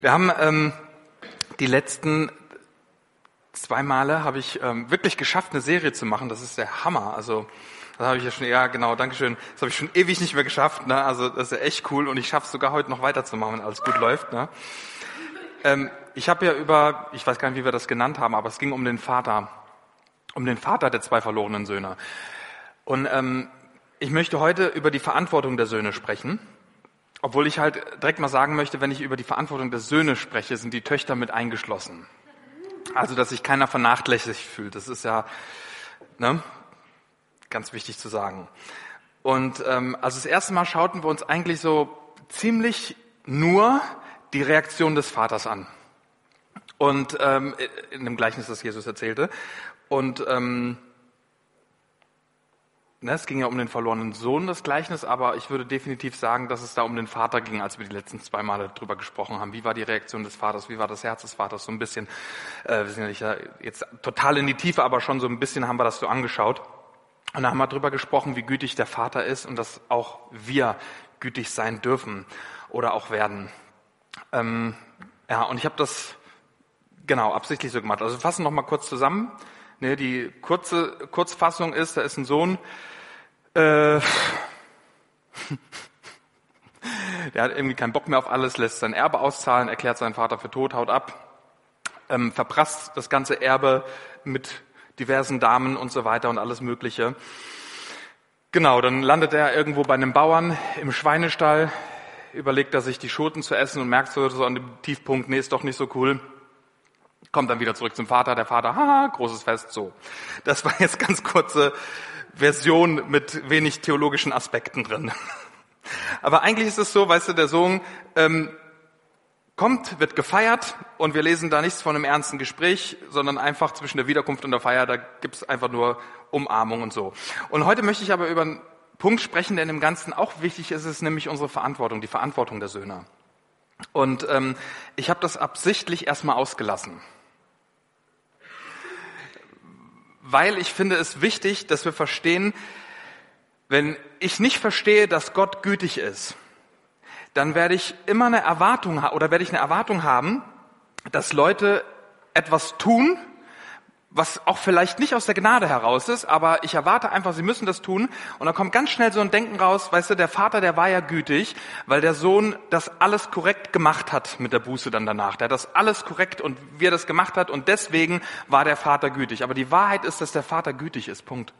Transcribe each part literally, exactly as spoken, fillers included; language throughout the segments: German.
Wir haben ähm, die letzten zwei Male habe ich ähm, wirklich geschafft, eine Serie zu machen. Das ist der Hammer. Also das habe ich ja schon, ja genau, Dankeschön. Das habe ich schon ewig nicht mehr geschafft. Ne? Also das ist ja echt cool und ich schaffe es sogar heute noch weiterzumachen, wenn alles gut läuft. Ne? Ähm, ich habe ja über, ich weiß gar nicht, wie wir das genannt haben, aber es ging um den Vater, um den Vater der zwei verlorenen Söhne. Und ähm, ich möchte heute über die Verantwortung der Söhne sprechen. Obwohl ich halt direkt mal sagen möchte, wenn ich über die Verantwortung der Söhne spreche, sind die Töchter mit eingeschlossen. Also, dass sich keiner vernachlässigt fühlt. Das ist ja ne, ganz wichtig zu sagen. Und ähm, also das erste Mal schauten wir uns eigentlich so ziemlich nur die Reaktion des Vaters an. Und ähm, in dem Gleichnis, das Jesus erzählte. Und ähm, Ne, es ging ja um den verlorenen Sohn, das Gleichnis, aber ich würde definitiv sagen, dass es da um den Vater ging, als wir die letzten zwei Male drüber gesprochen haben. Wie war die Reaktion des Vaters? Wie war das Herz des Vaters? So ein bisschen, äh, wir sind ja nicht ja jetzt total in die Tiefe, aber schon so ein bisschen haben wir das so angeschaut. Und da haben wir drüber gesprochen, wie gütig der Vater ist und dass auch wir gütig sein dürfen oder auch werden. Ähm, ja, und ich habe das genau absichtlich so gemacht. Also wir fassen noch mal kurz zusammen. Ne, die kurze Kurzfassung ist, da ist ein Sohn, äh, der hat irgendwie keinen Bock mehr auf alles, lässt sein Erbe auszahlen, erklärt seinen Vater für tot, haut ab, ähm, verprasst das ganze Erbe mit diversen Damen und so weiter und alles Mögliche. Genau, dann landet er irgendwo bei einem Bauern im Schweinestall, überlegt er sich die Schoten zu essen und merkt so, so an dem Tiefpunkt, nee, ist doch nicht so cool. Kommt dann wieder zurück zum Vater, der Vater, haha, großes Fest, so. Das war jetzt ganz kurze Version mit wenig theologischen Aspekten drin. Aber eigentlich ist es so, weißt du, der Sohn ähm, kommt, wird gefeiert und wir lesen da nichts von einem ernsten Gespräch, sondern einfach zwischen der Wiederkunft und der Feier, da gibt's einfach nur Umarmung und so. Und heute möchte ich aber über einen Punkt sprechen, der in dem Ganzen auch wichtig ist, ist nämlich unsere Verantwortung, die Verantwortung der Söhne. Und ähm, ich habe das absichtlich erstmal ausgelassen. Weil ich finde es wichtig, dass wir verstehen, wenn ich nicht verstehe, dass Gott gütig ist, dann werde ich immer eine Erwartung ha- oder werde ich eine Erwartung haben, dass Leute etwas tun, was auch vielleicht nicht aus der Gnade heraus ist, aber ich erwarte einfach, sie müssen das tun. Und dann kommt ganz schnell so ein Denken raus, weißt du, der Vater, der war ja gütig, weil der Sohn das alles korrekt gemacht hat mit der Buße dann danach. Der hat das alles korrekt und wie er das gemacht hat und deswegen war der Vater gütig. Aber die Wahrheit ist, dass der Vater gütig ist, Punkt.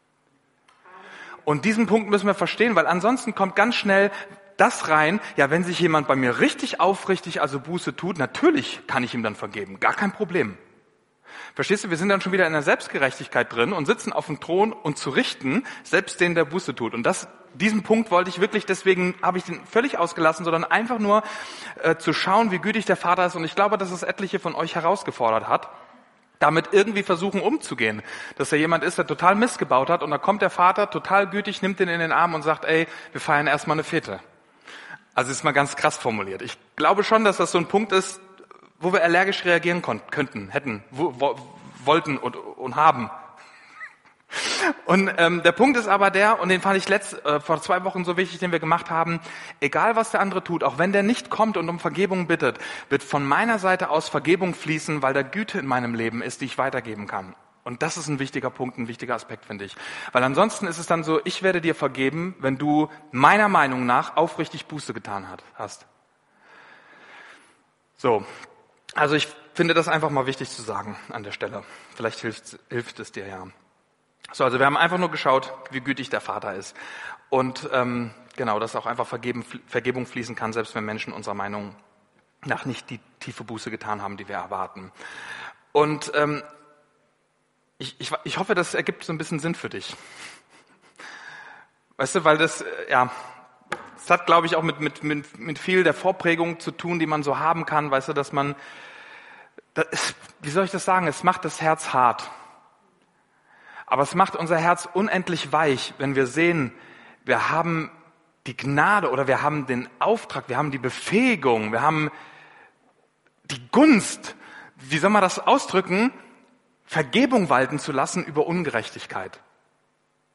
Und diesen Punkt müssen wir verstehen, weil ansonsten kommt ganz schnell das rein, ja, wenn sich jemand bei mir richtig aufrichtig, also Buße tut, natürlich kann ich ihm dann vergeben, gar kein Problem. Verstehst du, wir sind dann schon wieder in der Selbstgerechtigkeit drin und sitzen auf dem Thron und zu richten, selbst den, der Buße tut. Und das, diesen Punkt wollte ich wirklich, deswegen habe ich den völlig ausgelassen, sondern einfach nur äh, zu schauen, wie gütig der Vater ist. Und ich glaube, dass es etliche von euch herausgefordert hat, damit irgendwie versuchen umzugehen. Dass da jemand ist, der total Mist gebaut hat und da kommt der Vater total gütig, nimmt den in den Arm und sagt, ey, wir feiern erstmal eine Fete. Also ist mal ganz krass formuliert. Ich glaube schon, dass das so ein Punkt ist, wo wir allergisch reagieren konnten, könnten, hätten, wo, wo, wollten und, und haben. Und ähm, der Punkt ist aber der, und den fand ich letzt, äh, vor zwei Wochen so wichtig, den wir gemacht haben, egal was der andere tut, auch wenn der nicht kommt und um Vergebung bittet, wird von meiner Seite aus Vergebung fließen, weil da Güte in meinem Leben ist, die ich weitergeben kann. Und das ist ein wichtiger Punkt, ein wichtiger Aspekt, finde ich. Weil ansonsten ist es dann so, ich werde dir vergeben, wenn du meiner Meinung nach aufrichtig Buße getan hast. So. Also ich finde das einfach mal wichtig zu sagen an der Stelle. Vielleicht hilft, hilft es dir ja. So, also wir haben einfach nur geschaut, wie gütig der Vater ist. Und ähm, genau, dass auch einfach Vergeben, Vergebung fließen kann, selbst wenn Menschen unserer Meinung nach nicht die tiefe Buße getan haben, die wir erwarten. Und ähm, ich, ich, ich hoffe, das ergibt so ein bisschen Sinn für dich. Weißt du, weil das, ja... Es hat, glaube ich, auch mit, mit, mit, mit viel der Vorprägung zu tun, die man so haben kann, weißt du, dass man, das ist, wie soll ich das sagen, es macht das Herz hart. Aber es macht unser Herz unendlich weich, wenn wir sehen, wir haben die Gnade oder wir haben den Auftrag, wir haben die Befähigung, wir haben die Gunst, wie soll man das ausdrücken, Vergebung walten zu lassen über Ungerechtigkeit.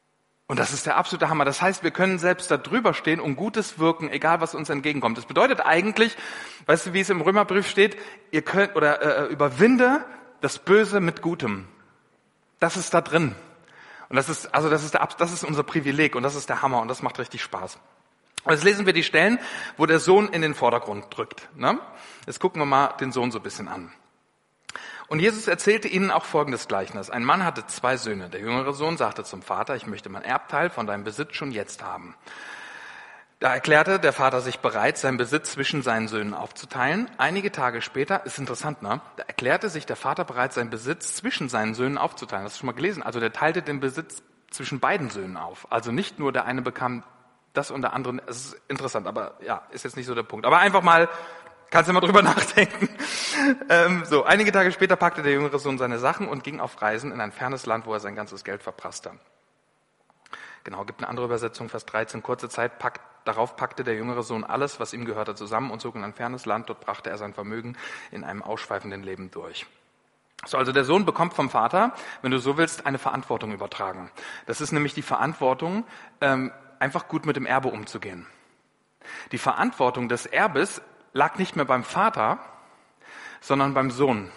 Und das ist der absolute Hammer. Das heißt, wir können selbst da drüber stehen und Gutes wirken, egal was uns entgegenkommt. Das bedeutet eigentlich, weißt du, wie es im Römerbrief steht, ihr könnt oder äh, überwinde das Böse mit Gutem. Das ist da drin. Und das ist also das ist der das ist unser Privileg und das ist der Hammer und das macht richtig Spaß. Und jetzt lesen wir die Stellen, wo der Sohn in den Vordergrund drückt. Ne? Jetzt gucken wir mal den Sohn so ein bisschen an. Und Jesus erzählte ihnen auch folgendes Gleichnis. Ein Mann hatte zwei Söhne. Der jüngere Sohn sagte zum Vater, ich möchte mein Erbteil von deinem Besitz schon jetzt haben. Da erklärte der Vater sich bereit, seinen Besitz zwischen seinen Söhnen aufzuteilen. Einige Tage später, ist interessant, ne? Da erklärte sich der Vater bereit, seinen Besitz zwischen seinen Söhnen aufzuteilen. Das hast du schon mal gelesen. Also der teilte den Besitz zwischen beiden Söhnen auf. Also nicht nur der eine bekam das und der andere. Es ist interessant, aber ja, ist jetzt nicht so der Punkt. Aber einfach mal, kannst du mal drüber nachdenken. Ähm, so, einige Tage später packte der jüngere Sohn seine Sachen und ging auf Reisen in ein fernes Land, wo er sein ganzes Geld verprasste. Genau, gibt eine andere Übersetzung, Vers dreizehn. Kurze Zeit packt, darauf packte der jüngere Sohn alles, was ihm gehörte, zusammen und zog in ein fernes Land. Dort brachte er sein Vermögen in einem ausschweifenden Leben durch. So, also der Sohn bekommt vom Vater, wenn du so willst, eine Verantwortung übertragen. Das ist nämlich die Verantwortung, ähm, einfach gut mit dem Erbe umzugehen. Die Verantwortung des Erbes lag nicht mehr beim Vater, sondern beim Sohn.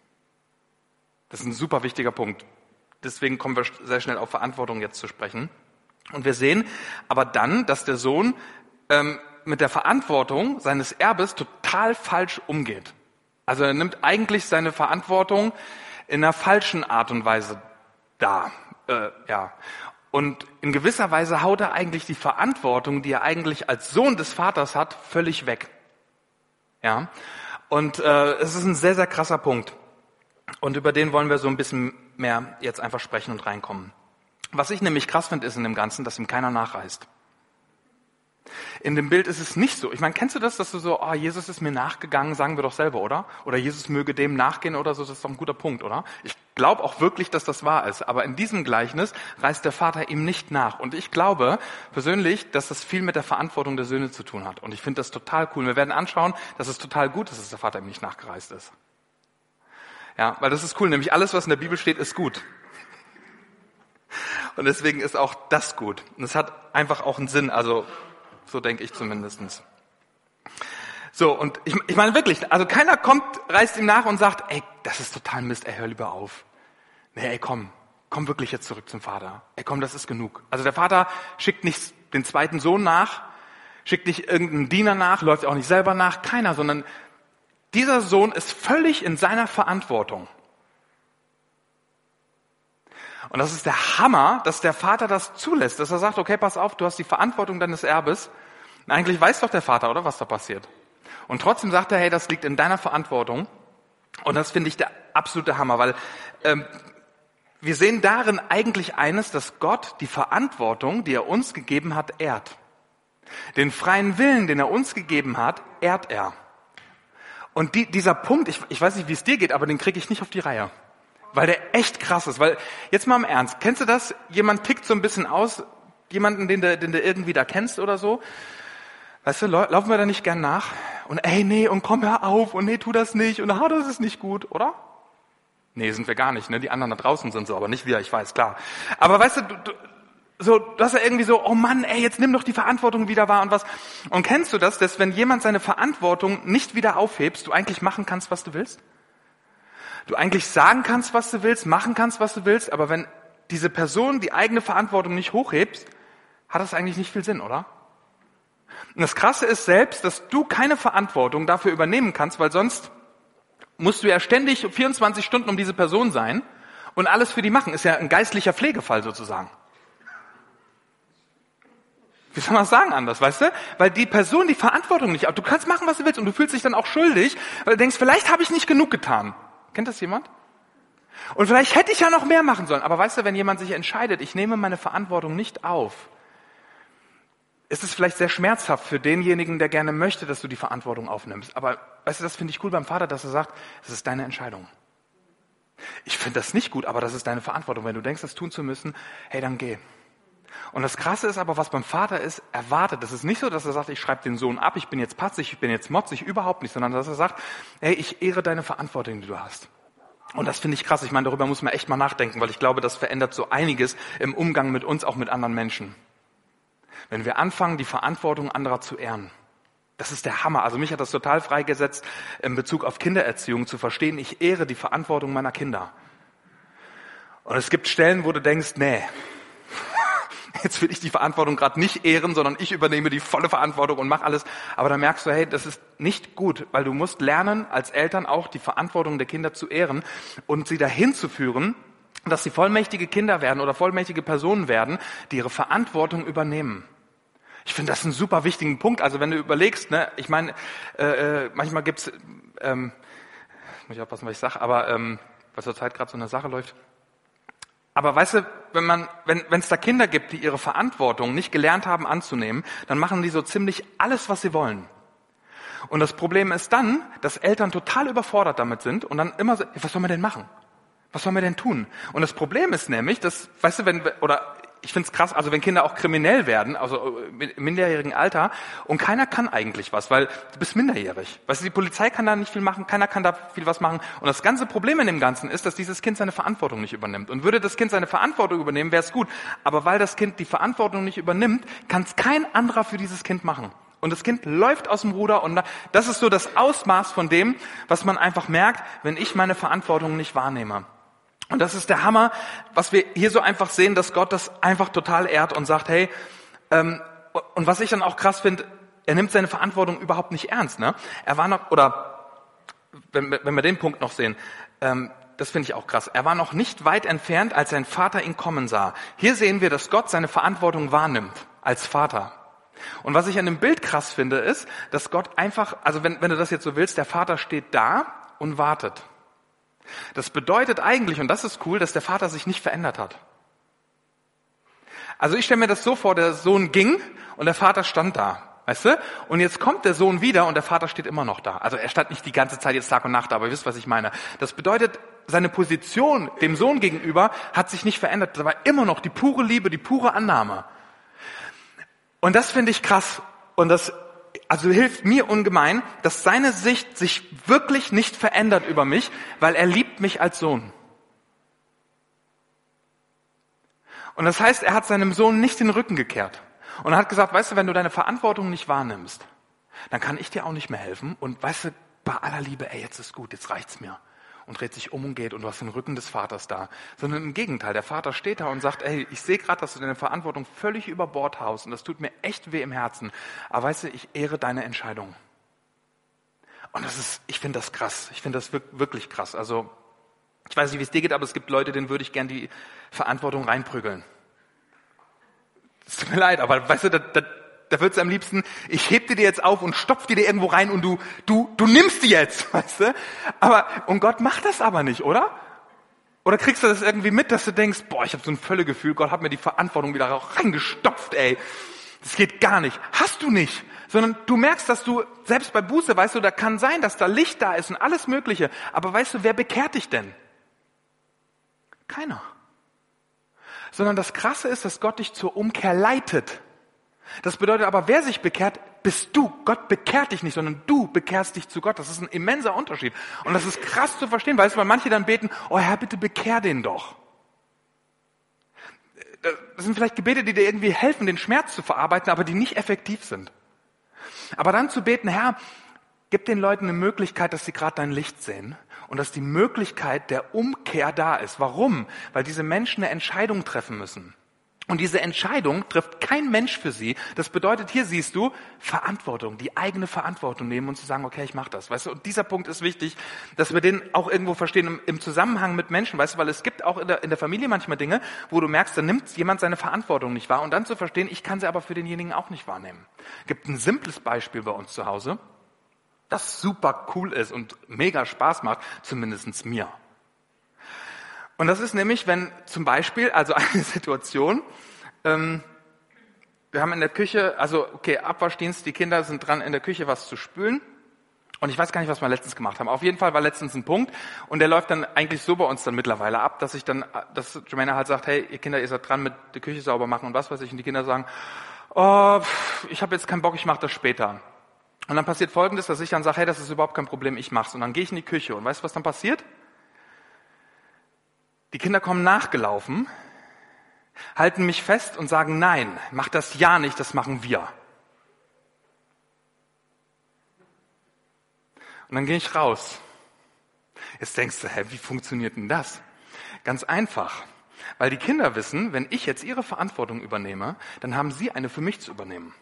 Das ist ein super wichtiger Punkt. Deswegen kommen wir sehr schnell auf Verantwortung jetzt zu sprechen. Und wir sehen aber dann, dass der Sohn ähm, mit der Verantwortung seines Erbes total falsch umgeht. Also er nimmt eigentlich seine Verantwortung in einer falschen Art und Weise dar. Äh, ja. Und in gewisser Weise haut er eigentlich die Verantwortung, die er eigentlich als Sohn des Vaters hat, völlig weg. Ja. Und äh, es ist ein sehr, sehr krasser Punkt. Und über den wollen wir so ein bisschen mehr jetzt einfach sprechen und reinkommen. Was ich nämlich krass finde, ist in dem Ganzen, dass ihm keiner nachreist. In dem Bild ist es nicht so. Ich meine, kennst du das, dass du so, oh, Jesus ist mir nachgegangen, sagen wir doch selber, oder? Oder Jesus möge dem nachgehen oder so, das ist doch ein guter Punkt, oder? Ich glaube auch wirklich, dass das wahr ist. Aber in diesem Gleichnis reist der Vater ihm nicht nach. Und ich glaube persönlich, dass das viel mit der Verantwortung der Söhne zu tun hat. Und ich finde das total cool. Wir werden anschauen, dass es total gut ist, dass der Vater ihm nicht nachgereist ist. Ja, weil das ist cool. Nämlich alles, was in der Bibel steht, ist gut. Und deswegen ist auch das gut. Und es hat einfach auch einen Sinn, also so denke ich zumindestens. So, und ich, ich meine wirklich, also keiner kommt, reißt ihm nach und sagt, ey, das ist total Mist, ey, hör lieber auf. Nee, ey, komm, komm wirklich jetzt zurück zum Vater. Ey, komm, das ist genug. Also der Vater schickt nicht den zweiten Sohn nach, schickt nicht irgendeinen Diener nach, läuft auch nicht selber nach, keiner, sondern dieser Sohn ist völlig in seiner Verantwortung. Und das ist der Hammer, dass der Vater das zulässt, dass er sagt, okay, pass auf, du hast die Verantwortung deines Erbes. Und eigentlich weiß doch der Vater, oder, was da passiert. Und trotzdem sagt er, hey, das liegt in deiner Verantwortung. Und das finde ich der absolute Hammer, weil ähm, wir sehen darin eigentlich eines, dass Gott die Verantwortung, die er uns gegeben hat, ehrt. Den freien Willen, den er uns gegeben hat, ehrt er. Und die, dieser Punkt, ich, ich weiß nicht, wie es dir geht, aber den kriege ich nicht auf die Reihe. Weil der echt krass ist. Weil, jetzt mal im Ernst, kennst du das? Jemand tickt so ein bisschen aus, jemanden, den du, den du irgendwie da kennst oder so. Weißt du, laufen wir da nicht gern nach? Und ey, nee, und komm, hör auf, und nee, tu das nicht, und ah, das ist nicht gut, oder? Nee, sind wir gar nicht, ne? Die anderen da draußen sind so, aber nicht wir, ich weiß, klar. Aber weißt du, du, du so, du hast ja irgendwie so, oh Mann, ey, jetzt nimm doch die Verantwortung wieder wahr und was. Und kennst du das, dass wenn jemand seine Verantwortung nicht wieder aufhebst, du eigentlich machen kannst, was du willst? Du eigentlich sagen kannst, was du willst, machen kannst, was du willst, aber wenn diese Person die eigene Verantwortung nicht hochhebt, hat das eigentlich nicht viel Sinn, oder? Und das Krasse ist selbst, dass du keine Verantwortung dafür übernehmen kannst, weil sonst musst du ja ständig vierundzwanzig Stunden um diese Person sein und alles für die machen. Ist ja ein geistlicher Pflegefall sozusagen. Wie soll man das sagen anders, weißt du? Weil die Person die Verantwortung nicht hat. Du kannst machen, was du willst und du fühlst dich dann auch schuldig, weil du denkst, vielleicht habe ich nicht genug getan. Kennt das jemand? Und vielleicht hätte ich ja noch mehr machen sollen. Aber weißt du, wenn jemand sich entscheidet, ich nehme meine Verantwortung nicht auf, ist es vielleicht sehr schmerzhaft für denjenigen, der gerne möchte, dass du die Verantwortung aufnimmst. Aber weißt du, das finde ich cool beim Vater, dass er sagt, das ist deine Entscheidung. Ich finde das nicht gut, aber das ist deine Verantwortung. Wenn du denkst, das tun zu müssen, hey, dann geh. Und das Krasse ist aber, was beim Vater ist, er wartet. Das ist nicht so, dass er sagt, ich schreibe den Sohn ab, ich bin jetzt patzig, ich bin jetzt motzig, überhaupt nicht, sondern dass er sagt, hey, ich ehre deine Verantwortung, die du hast. Und das finde ich krass. Ich meine, darüber muss man echt mal nachdenken, weil ich glaube, das verändert so einiges im Umgang mit uns, auch mit anderen Menschen. Wenn wir anfangen, die Verantwortung anderer zu ehren. Das ist der Hammer. Also mich hat das total freigesetzt, in Bezug auf Kindererziehung zu verstehen, ich ehre die Verantwortung meiner Kinder. Und es gibt Stellen, wo du denkst, nee, jetzt will ich die Verantwortung gerade nicht ehren, sondern ich übernehme die volle Verantwortung und mache alles. Aber dann merkst du, hey, das ist nicht gut, weil du musst lernen, als Eltern auch die Verantwortung der Kinder zu ehren und sie dahin zu führen, dass sie vollmächtige Kinder werden oder vollmächtige Personen werden, die ihre Verantwortung übernehmen. Ich finde das einen super wichtigen Punkt. Also wenn du überlegst, ne, ich meine, äh, manchmal gibt's, ähm, muss ich aufpassen, was ich sage, aber ähm, was zur Zeit gerade so eine Sache läuft. Aber weißt du, wenn man, wenn wenn es da Kinder gibt, die ihre Verantwortung nicht gelernt haben anzunehmen, dann machen die so ziemlich alles, was sie wollen. Und das Problem ist dann, dass Eltern total überfordert damit sind und dann immer so, was sollen wir denn machen? Was sollen wir denn tun? Und das Problem ist nämlich, dass, weißt du, wenn, oder ich finde es krass, also wenn Kinder auch kriminell werden, also im minderjährigen Alter, und keiner kann eigentlich was, weil du bist minderjährig. Weißt du, die Polizei kann da nicht viel machen, keiner kann da viel was machen. Und das ganze Problem in dem Ganzen ist, dass dieses Kind seine Verantwortung nicht übernimmt. Und würde das Kind seine Verantwortung übernehmen, wäre es gut. Aber weil das Kind die Verantwortung nicht übernimmt, kann es kein anderer für dieses Kind machen. Und das Kind läuft aus dem Ruder und das ist so das Ausmaß von dem, was man einfach merkt, wenn ich meine Verantwortung nicht wahrnehme. Und das ist der Hammer, was wir hier so einfach sehen, dass Gott das einfach total ehrt und sagt, hey, ähm, und was ich dann auch krass finde, er nimmt seine Verantwortung überhaupt nicht ernst. Ne? Er war noch, oder wenn, wenn wir den Punkt noch sehen, ähm, das finde ich auch krass, er war noch nicht weit entfernt, als sein Vater ihn kommen sah. Hier sehen wir, dass Gott seine Verantwortung wahrnimmt als Vater. Und was ich an dem Bild krass finde, ist, dass Gott einfach, also wenn, wenn du das jetzt so willst, der Vater steht da und wartet. Das bedeutet eigentlich, und das ist cool, dass der Vater sich nicht verändert hat. Also ich stelle mir das so vor, der Sohn ging und der Vater stand da, weißt du? Und jetzt kommt der Sohn wieder und der Vater steht immer noch da. Also er stand nicht die ganze Zeit jetzt Tag und Nacht da, aber ihr wisst, was ich meine. Das bedeutet, seine Position dem Sohn gegenüber hat sich nicht verändert. Da war immer noch die pure Liebe, die pure Annahme. Und das finde ich krass. Und das Also hilft mir ungemein, dass seine Sicht sich wirklich nicht verändert über mich, weil er liebt mich als Sohn. Und das heißt, er hat seinem Sohn nicht den Rücken gekehrt. Und er hat gesagt, weißt du, wenn du deine Verantwortung nicht wahrnimmst, dann kann ich dir auch nicht mehr helfen. Und weißt du, bei aller Liebe, ey, jetzt ist gut, jetzt reicht's mir. Und dreht sich um und geht und du hast den Rücken des Vaters da. Sondern im Gegenteil, der Vater steht da und sagt, ey, ich sehe gerade, dass du deine Verantwortung völlig über Bord haust und das tut mir echt weh im Herzen. Aber weißt du, ich ehre deine Entscheidung. Und das ist, ich finde das krass. Ich finde das wirklich krass. Also, ich weiß nicht, wie es dir geht, aber es gibt Leute, denen würde ich gern die Verantwortung reinprügeln. Es tut mir leid, aber weißt du, da, da, da würdest du am liebsten, ich heb dir die jetzt auf und stopf die dir irgendwo rein und du, du, du nimmst die jetzt, weißt du? Aber, und Gott macht das aber nicht, oder? Oder kriegst du das irgendwie mit, dass du denkst, boah, ich habe so ein Völlegefühl, Gott hat mir die Verantwortung wieder reingestopft, ey. Das geht gar nicht. Hast du nicht. Sondern du merkst, dass du, selbst bei Buße, weißt du, da kann sein, dass da Licht da ist und alles Mögliche. Aber weißt du, wer bekehrt dich denn? Keiner. Sondern das Krasse ist, dass Gott dich zur Umkehr leitet. Das bedeutet aber, wer sich bekehrt, bist du. Gott bekehrt dich nicht, sondern du bekehrst dich zu Gott. Das ist ein immenser Unterschied. Und das ist krass zu verstehen, weißt du, weil manche dann beten, oh Herr, bitte bekehr den doch. Das sind vielleicht Gebete, die dir irgendwie helfen, den Schmerz zu verarbeiten, aber die nicht effektiv sind. Aber dann zu beten, Herr, gib den Leuten eine Möglichkeit, dass sie gerade dein Licht sehen und dass die Möglichkeit der Umkehr da ist. Warum? Weil diese Menschen eine Entscheidung treffen müssen. Und diese Entscheidung trifft kein Mensch für sie. Das bedeutet, hier siehst du Verantwortung, die eigene Verantwortung nehmen und zu sagen, okay, ich mache das. Weißt du, und dieser Punkt ist wichtig, dass wir den auch irgendwo verstehen im, im Zusammenhang mit Menschen, weißt du, weil es gibt auch in der, in der Familie manchmal Dinge, wo du merkst, da nimmt jemand seine Verantwortung nicht wahr. Und dann zu verstehen, ich kann sie aber für denjenigen auch nicht wahrnehmen. Es gibt ein simples Beispiel bei uns zu Hause, das super cool ist und mega Spaß macht, zumindest mir. Und das ist nämlich, wenn zum Beispiel, also eine Situation, ähm, wir haben in der Küche, also okay, Abwaschdienst, die Kinder sind dran, in der Küche was zu spülen. Und ich weiß gar nicht, was wir letztens gemacht haben. Auf jeden Fall war letztens ein Punkt und der läuft dann eigentlich so bei uns dann mittlerweile ab, dass ich dann, dass Jermaine halt sagt, hey, ihr Kinder, ihr seid dran mit der Küche sauber machen und was weiß ich. Und die Kinder sagen, oh, ich habe jetzt keinen Bock, ich mache das später. Und dann passiert Folgendes, dass ich dann sage, hey, das ist überhaupt kein Problem, ich mach's. Und dann gehe ich in die Küche und weißt du, was dann passiert? Die Kinder kommen nachgelaufen, halten mich fest und sagen, nein, mach das ja nicht, das machen wir. Und dann gehe ich raus. Jetzt denkst du, hä, wie funktioniert denn das? Ganz einfach, weil die Kinder wissen, wenn ich jetzt ihre Verantwortung übernehme, dann haben sie eine für mich zu übernehmen.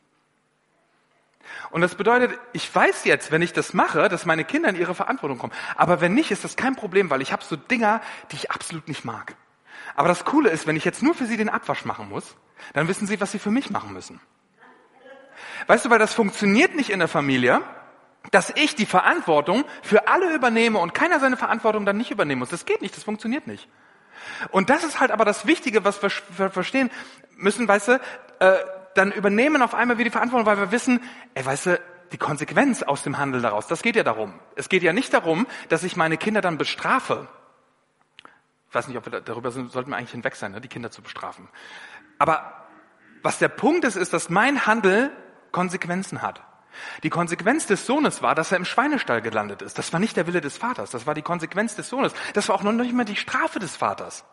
Und das bedeutet, ich weiß jetzt, wenn ich das mache, dass meine Kinder in ihre Verantwortung kommen. Aber wenn nicht, ist das kein Problem, weil ich habe so Dinger, die ich absolut nicht mag. Aber das Coole ist, wenn ich jetzt nur für sie den Abwasch machen muss, dann wissen sie, was sie für mich machen müssen. Weißt du, weil das funktioniert nicht in der Familie, dass ich die Verantwortung für alle übernehme und keiner seine Verantwortung dann nicht übernehmen muss. Das geht nicht, das funktioniert nicht. Und das ist halt aber das Wichtige, was wir verstehen müssen, weißt du, äh, dann übernehmen auf einmal wir die Verantwortung, weil wir wissen, ey, weißt du, die Konsequenz aus dem Handeln daraus, das geht ja darum. Es geht ja nicht darum, dass ich meine Kinder dann bestrafe. Ich weiß nicht, ob wir darüber sind, sollten wir eigentlich hinweg sein, ne, die Kinder zu bestrafen. Aber was der Punkt ist, ist, dass mein Handel Konsequenzen hat. Die Konsequenz des Sohnes war, dass er im Schweinestall gelandet ist. Das war nicht der Wille des Vaters, das war die Konsequenz des Sohnes. Das war auch noch nicht mal die Strafe des Vaters.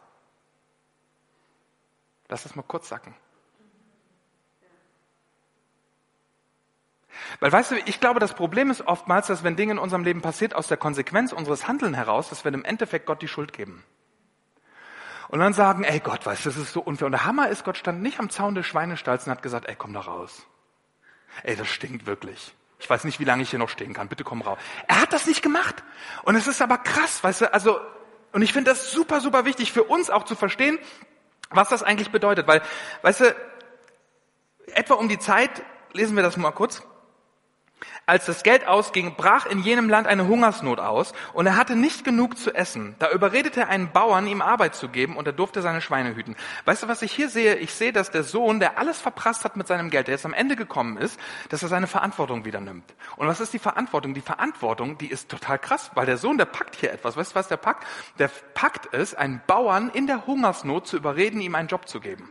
Lass das mal kurz sacken. Weil, weißt du, ich glaube, das Problem ist oftmals, dass wenn Dinge in unserem Leben passiert, aus der Konsequenz unseres Handelns heraus, dass wir im Endeffekt Gott die Schuld geben. Und dann sagen, ey Gott, weißt du, das ist so unfair. Und der Hammer ist, Gott stand nicht am Zaun des Schweinestalls und hat gesagt, ey, komm da raus. Ey, das stinkt wirklich. Ich weiß nicht, wie lange ich hier noch stehen kann. Bitte komm raus. Er hat das nicht gemacht. Und es ist aber krass, weißt du, also, und ich finde das super, super wichtig für uns auch zu verstehen, was das eigentlich bedeutet. Weil, weißt du, etwa um die Zeit, lesen wir das mal kurz, als das Geld ausging, brach in jenem Land eine Hungersnot aus und er hatte nicht genug zu essen. Da überredete er einen Bauern, ihm Arbeit zu geben und er durfte seine Schweine hüten. Weißt du, was ich hier sehe? Ich sehe, dass der Sohn, der alles verprasst hat mit seinem Geld, der jetzt am Ende gekommen ist, dass er seine Verantwortung wieder nimmt. Und was ist die Verantwortung? Die Verantwortung, die ist total krass, weil der Sohn, der packt hier etwas. Weißt du, was der packt? Der packt es, einen Bauern in der Hungersnot zu überreden, ihm einen Job zu geben.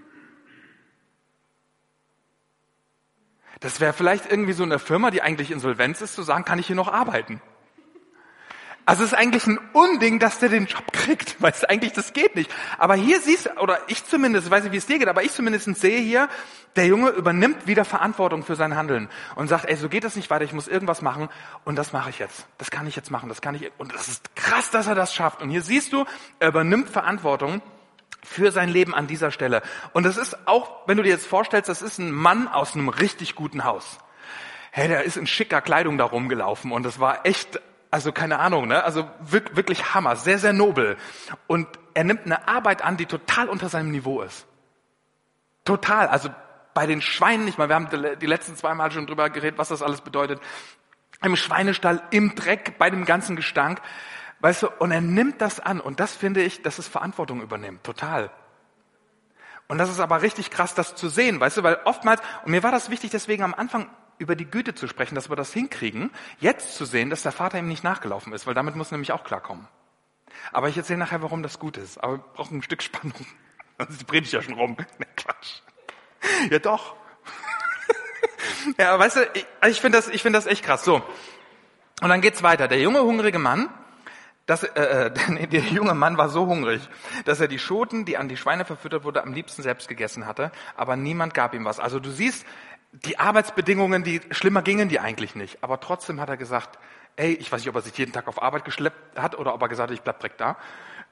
Das wäre vielleicht irgendwie so eine Firma, die eigentlich insolvenz ist, zu sagen, kann ich hier noch arbeiten? Also es ist eigentlich ein Unding, dass der den Job kriegt, weil es eigentlich, das geht nicht. Aber hier siehst du, oder ich zumindest, ich weiß nicht, wie es dir geht, aber ich zumindest sehe hier, der Junge übernimmt wieder Verantwortung für sein Handeln und sagt, ey, so geht das nicht weiter, ich muss irgendwas machen und das mache ich jetzt. Das kann ich jetzt machen, das kann ich, und das ist krass, dass er das schafft. Und hier siehst du, er übernimmt Verantwortung für sein Leben an dieser Stelle. Und das ist auch, wenn du dir jetzt vorstellst, das ist ein Mann aus einem richtig guten Haus. Hey, der ist in schicker Kleidung da rumgelaufen und das war echt, also keine Ahnung, ne? Also wirklich Hammer, sehr, sehr nobel. Und er nimmt eine Arbeit an, die total unter seinem Niveau ist. Total, also bei den Schweinen nicht mal. Wir haben die letzten zwei Mal schon drüber geredet, was das alles bedeutet. Im Schweinestall, im Dreck, bei dem ganzen Gestank. Weißt du, und er nimmt das an und das finde ich, das ist Verantwortung übernehmen, total. Und das ist aber richtig krass, das zu sehen, weißt du, weil oftmals, und mir war das wichtig, deswegen am Anfang über die Güte zu sprechen, dass wir das hinkriegen, jetzt zu sehen, dass der Vater ihm nicht nachgelaufen ist, weil damit muss er nämlich auch klarkommen. Aber ich erzähle nachher, warum das gut ist, aber wir brauchen ein Stück Spannung. Sonst dreht ich ja schon rum. Ne, Quatsch. Ja doch. Ja, weißt du, ich, ich finde das, ich finde das echt krass. So. Und dann geht's weiter. Der junge, hungrige Mann, Das, äh, der junge Mann war so hungrig, dass er die Schoten, die an die Schweine verfüttert wurde, am liebsten selbst gegessen hatte, aber niemand gab ihm was. Also du siehst, die Arbeitsbedingungen, die schlimmer gingen die eigentlich nicht. Aber trotzdem hat er gesagt, ey, ich weiß nicht, ob er sich jeden Tag auf Arbeit geschleppt hat oder ob er gesagt hat, ich bleib direkt da.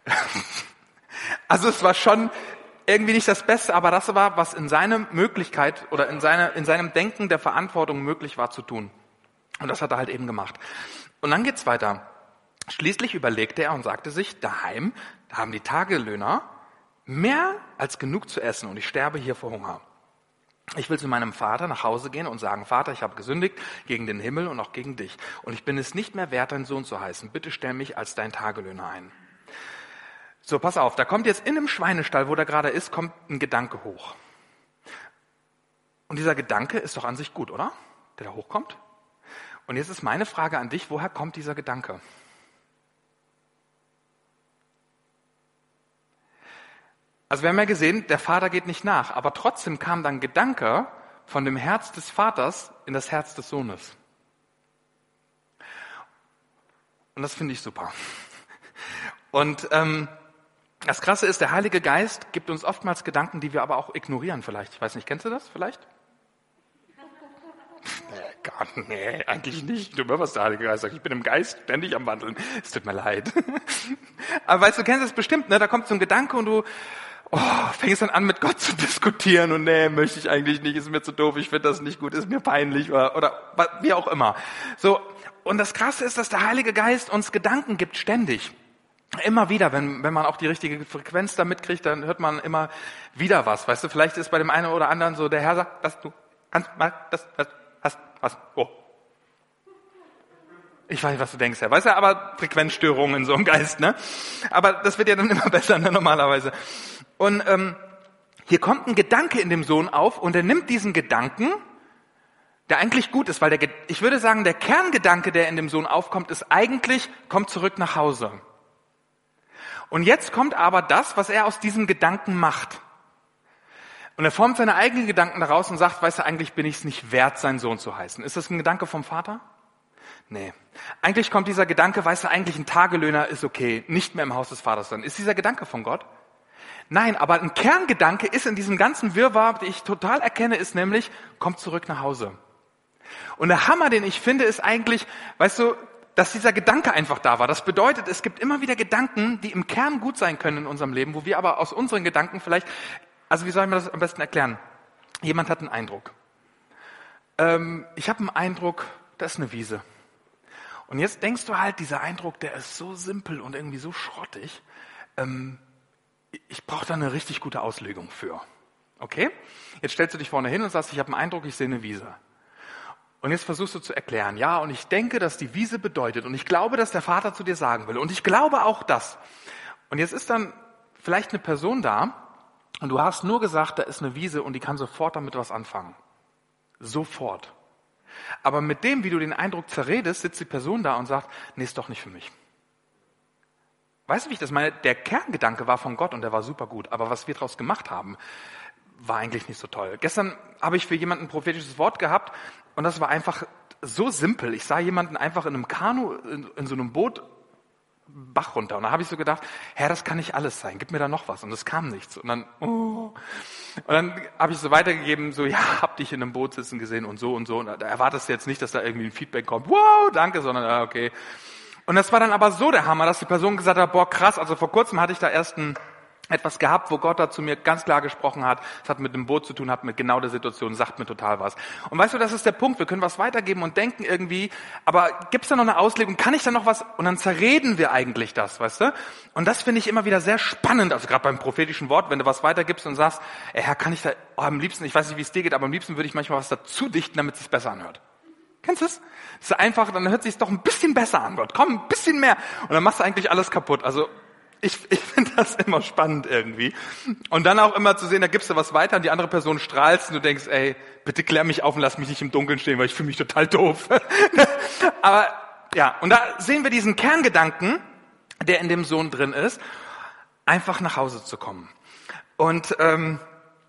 Also es war schon irgendwie nicht das Beste, aber das war, was in seiner Möglichkeit oder in, seiner, in seinem Denken der Verantwortung möglich war zu tun. Und das hat er halt eben gemacht. Und dann geht's weiter. Schließlich überlegte er und sagte sich, daheim haben die Tagelöhner mehr als genug zu essen und ich sterbe hier vor Hunger. Ich will zu meinem Vater nach Hause gehen und sagen, Vater, ich habe gesündigt gegen den Himmel und auch gegen dich. Und ich bin es nicht mehr wert, dein Sohn zu heißen. Bitte stell mich als dein Tagelöhner ein. So, pass auf, da kommt jetzt in dem Schweinestall, wo der gerade ist, kommt ein Gedanke hoch. Und dieser Gedanke ist doch an sich gut, oder? Der da hochkommt. Und jetzt ist meine Frage an dich, woher kommt dieser Gedanke? Also wir haben ja gesehen, der Vater geht nicht nach, aber trotzdem kam dann Gedanke von dem Herz des Vaters in das Herz des Sohnes. Und das finde ich super. Und ähm, Das Krasse ist, der Heilige Geist gibt uns oftmals Gedanken, die wir aber auch ignorieren vielleicht. Ich weiß nicht, kennst du das vielleicht? Nee, gar nicht, nee, eigentlich nicht. Du hörst, was der Heilige Geist sagt. Ich bin im Geist ständig am Wandeln. Es tut mir leid. Aber weißt du, du kennst es bestimmt, ne? Da kommt so ein Gedanke und du oh, fängst dann an, mit Gott zu diskutieren und nee, möchte ich eigentlich nicht, ist mir zu doof, ich finde das nicht gut, ist mir peinlich oder, oder wie auch immer. So, und das Krasse ist, dass der Heilige Geist uns Gedanken gibt ständig. Immer wieder, wenn, wenn man auch die richtige Frequenz da mitkriegt, dann hört man immer wieder was. Weißt du, vielleicht ist bei dem einen oder anderen so, der Herr sagt, dass du kannst mal, das, das, hast, was, oh. Ich weiß nicht, was du denkst, Herr. Weißt du, aber Frequenzstörungen in so einem Geist, ne? Aber das wird ja dann immer besser, ne, normalerweise. Und ähm, hier kommt ein Gedanke in dem Sohn auf und er nimmt diesen Gedanken, der eigentlich gut ist, weil der, ich würde sagen, der Kerngedanke, der in dem Sohn aufkommt, ist eigentlich, komm zurück nach Hause. Und jetzt kommt aber das, was er aus diesem Gedanken macht. Und er formt seine eigenen Gedanken daraus und sagt, weißt du, eigentlich bin ich es nicht wert, sein Sohn zu heißen. Ist das ein Gedanke vom Vater? Nee. Eigentlich kommt dieser Gedanke, weißt du, eigentlich ein Tagelöhner ist okay, nicht mehr im Haus des Vaters sein. Ist dieser Gedanke von Gott? Nein, aber ein Kerngedanke ist in diesem ganzen Wirrwarr, den ich total erkenne, ist nämlich, komm zurück nach Hause. Und der Hammer, den ich finde, ist eigentlich, weißt du, dass dieser Gedanke einfach da war. Das bedeutet, es gibt immer wieder Gedanken, die im Kern gut sein können in unserem Leben, wo wir aber aus unseren Gedanken vielleicht, also wie soll ich mir das am besten erklären? Jemand hat einen Eindruck. Ähm, ich habe einen Eindruck, da ist eine Wiese. Und jetzt denkst du halt, dieser Eindruck, der ist so simpel und irgendwie so schrottig. Ähm, ich brauche da eine richtig gute Auslegung für. Okay? Jetzt stellst du dich vorne hin und sagst, ich habe einen Eindruck, ich sehe eine Wiese. Und jetzt versuchst du zu erklären, ja, und ich denke, dass die Wiese bedeutet, und ich glaube, dass der Vater zu dir sagen will, und ich glaube auch das. Und jetzt ist dann vielleicht eine Person da, und du hast nur gesagt, da ist eine Wiese, und die kann sofort damit was anfangen. Sofort. Aber mit dem, wie du den Eindruck zerredest, sitzt die Person da und sagt, nee, ist doch nicht für mich. Weißt du, wie ich das meine? Der Kerngedanke war von Gott, und der war super gut, aber was wir daraus gemacht haben, war eigentlich nicht so toll. Gestern habe ich für jemanden ein prophetisches Wort gehabt, und das war einfach so simpel. Ich sah jemanden einfach in einem Kanu, in, in so einem Boot, Bach runter. Und da habe ich so gedacht, Herr, das kann nicht alles sein. Gib mir da noch was. Und es kam nichts. Und dann, oh. Und dann habe ich so weitergegeben, so, ja, hab dich in einem Boot sitzen gesehen und so und so. Und da erwartest du jetzt nicht, dass da irgendwie ein Feedback kommt. Wow, danke, sondern, ja, okay. Und das war dann aber so der Hammer, dass die Person gesagt hat, boah, krass. Also vor kurzem hatte ich da erst ein etwas gehabt, wo Gott da zu mir ganz klar gesprochen hat. Es hat mit dem Boot zu tun, hat mit genau der Situation, sagt mir total was. Und weißt du, das ist der Punkt. Wir können was weitergeben und denken irgendwie, aber gibt's da noch eine Auslegung? Kann ich da noch was? Und dann zerreden wir eigentlich das, weißt du? Und das finde ich immer wieder sehr spannend. Also gerade beim prophetischen Wort, wenn du was weitergibst und sagst, ey, Herr, kann ich da, oh, am liebsten, ich weiß nicht, wie es dir geht, aber am liebsten würde ich manchmal was dazu dichten, damit es sich besser anhört. Kennst du es? Das ist einfach, dann hört es sich doch ein bisschen besser an, Gott. Komm, ein bisschen mehr. Und dann machst du eigentlich alles kaputt. Also, Ich, ich finde das immer spannend irgendwie. Und dann auch immer zu sehen, da gibst du was weiter und die andere Person strahlst und du denkst, ey, bitte klär mich auf und lass mich nicht im Dunkeln stehen, weil ich fühle mich total doof. Aber ja, und da sehen wir diesen Kerngedanken, der in dem Sohn drin ist, einfach nach Hause zu kommen. Und ähm,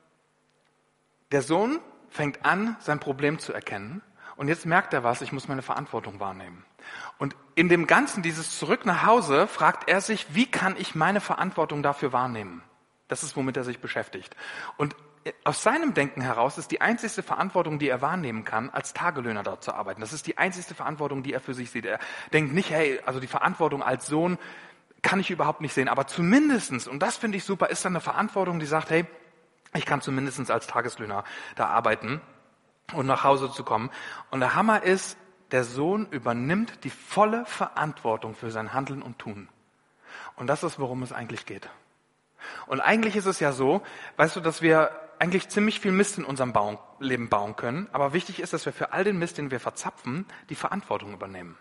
der Sohn fängt an, sein Problem zu erkennen. Und jetzt merkt er was, ich muss meine Verantwortung wahrnehmen. Und in dem Ganzen, dieses Zurück nach Hause, fragt er sich, wie kann ich meine Verantwortung dafür wahrnehmen? Das ist, womit er sich beschäftigt. Und aus seinem Denken heraus ist die einzigste Verantwortung, die er wahrnehmen kann, als Tagelöhner dort zu arbeiten. Das ist die einzigste Verantwortung, die er für sich sieht. Er denkt nicht, hey, also die Verantwortung als Sohn kann ich überhaupt nicht sehen. Aber zumindestens, und das finde ich super, ist dann eine Verantwortung, die sagt, hey, ich kann zumindestens als Tageslöhner da arbeiten und nach Hause zu kommen. Und der Hammer ist, der Sohn übernimmt die volle Verantwortung für sein Handeln und Tun. Und das ist, worum es eigentlich geht. Und eigentlich ist es ja so, weißt du, dass wir eigentlich ziemlich viel Mist in unserem Bauen, Leben bauen können. Aber wichtig ist, dass wir für all den Mist, den wir verzapfen, die Verantwortung übernehmen.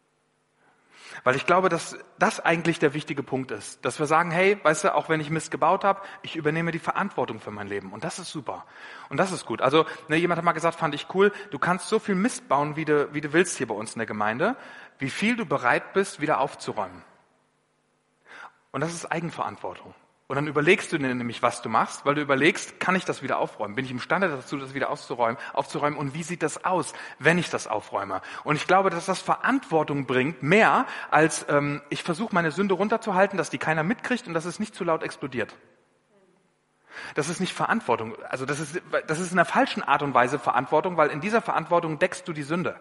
Weil ich glaube, dass das eigentlich der wichtige Punkt ist. Dass wir sagen, hey, weißt du, auch wenn ich Mist gebaut habe, ich übernehme die Verantwortung für mein Leben. Und das ist super. Und das ist gut. Also ne, jemand hat mal gesagt, fand ich cool, du kannst so viel Mist bauen, wie du, wie du willst hier bei uns in der Gemeinde, wie viel du bereit bist, wieder aufzuräumen. Und das ist Eigenverantwortung. Und dann überlegst du dir nämlich, was du machst, weil du überlegst, kann ich das wieder aufräumen? Bin ich imstande dazu, das wieder auszuräumen, aufzuräumen? Und wie sieht das aus, wenn ich das aufräume? Und ich glaube, dass das Verantwortung bringt, mehr als ähm, ich versuche, meine Sünde runterzuhalten, dass die keiner mitkriegt und dass es nicht zu laut explodiert. Das ist nicht Verantwortung. Also das ist, das ist in einer falschen Art und Weise Verantwortung, weil in dieser Verantwortung deckst du die Sünde.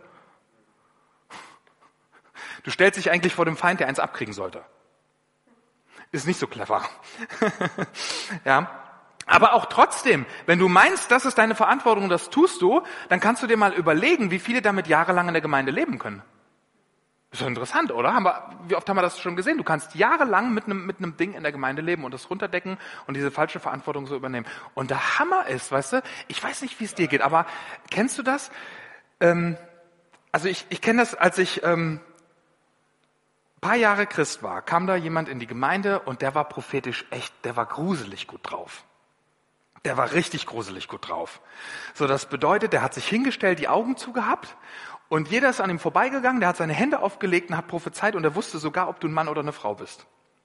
Du stellst dich eigentlich vor dem Feind, der eins abkriegen sollte. Ist nicht so clever. Ja. Aber auch trotzdem, wenn du meinst, das ist deine Verantwortung, das tust du, dann kannst du dir mal überlegen, wie viele damit jahrelang in der Gemeinde leben können. Ist doch interessant, oder? Haben wir, wie oft haben wir das schon gesehen? Du kannst jahrelang mit einem, mit einem Ding in der Gemeinde leben und das runterdecken und diese falsche Verantwortung so übernehmen. Und der Hammer ist, weißt du, ich weiß nicht, wie es dir geht, aber kennst du das? Ähm, also ich, ich kenne das, als ich ähm, paar Jahre Christ war, kam da jemand in die Gemeinde und der war prophetisch echt, der war gruselig gut drauf. Der war richtig gruselig gut drauf. So, das bedeutet, der hat sich hingestellt, die Augen zugehabt und jeder ist an ihm vorbeigegangen, der hat seine Hände aufgelegt und hat prophezeit und er wusste sogar, ob du ein Mann oder eine Frau bist.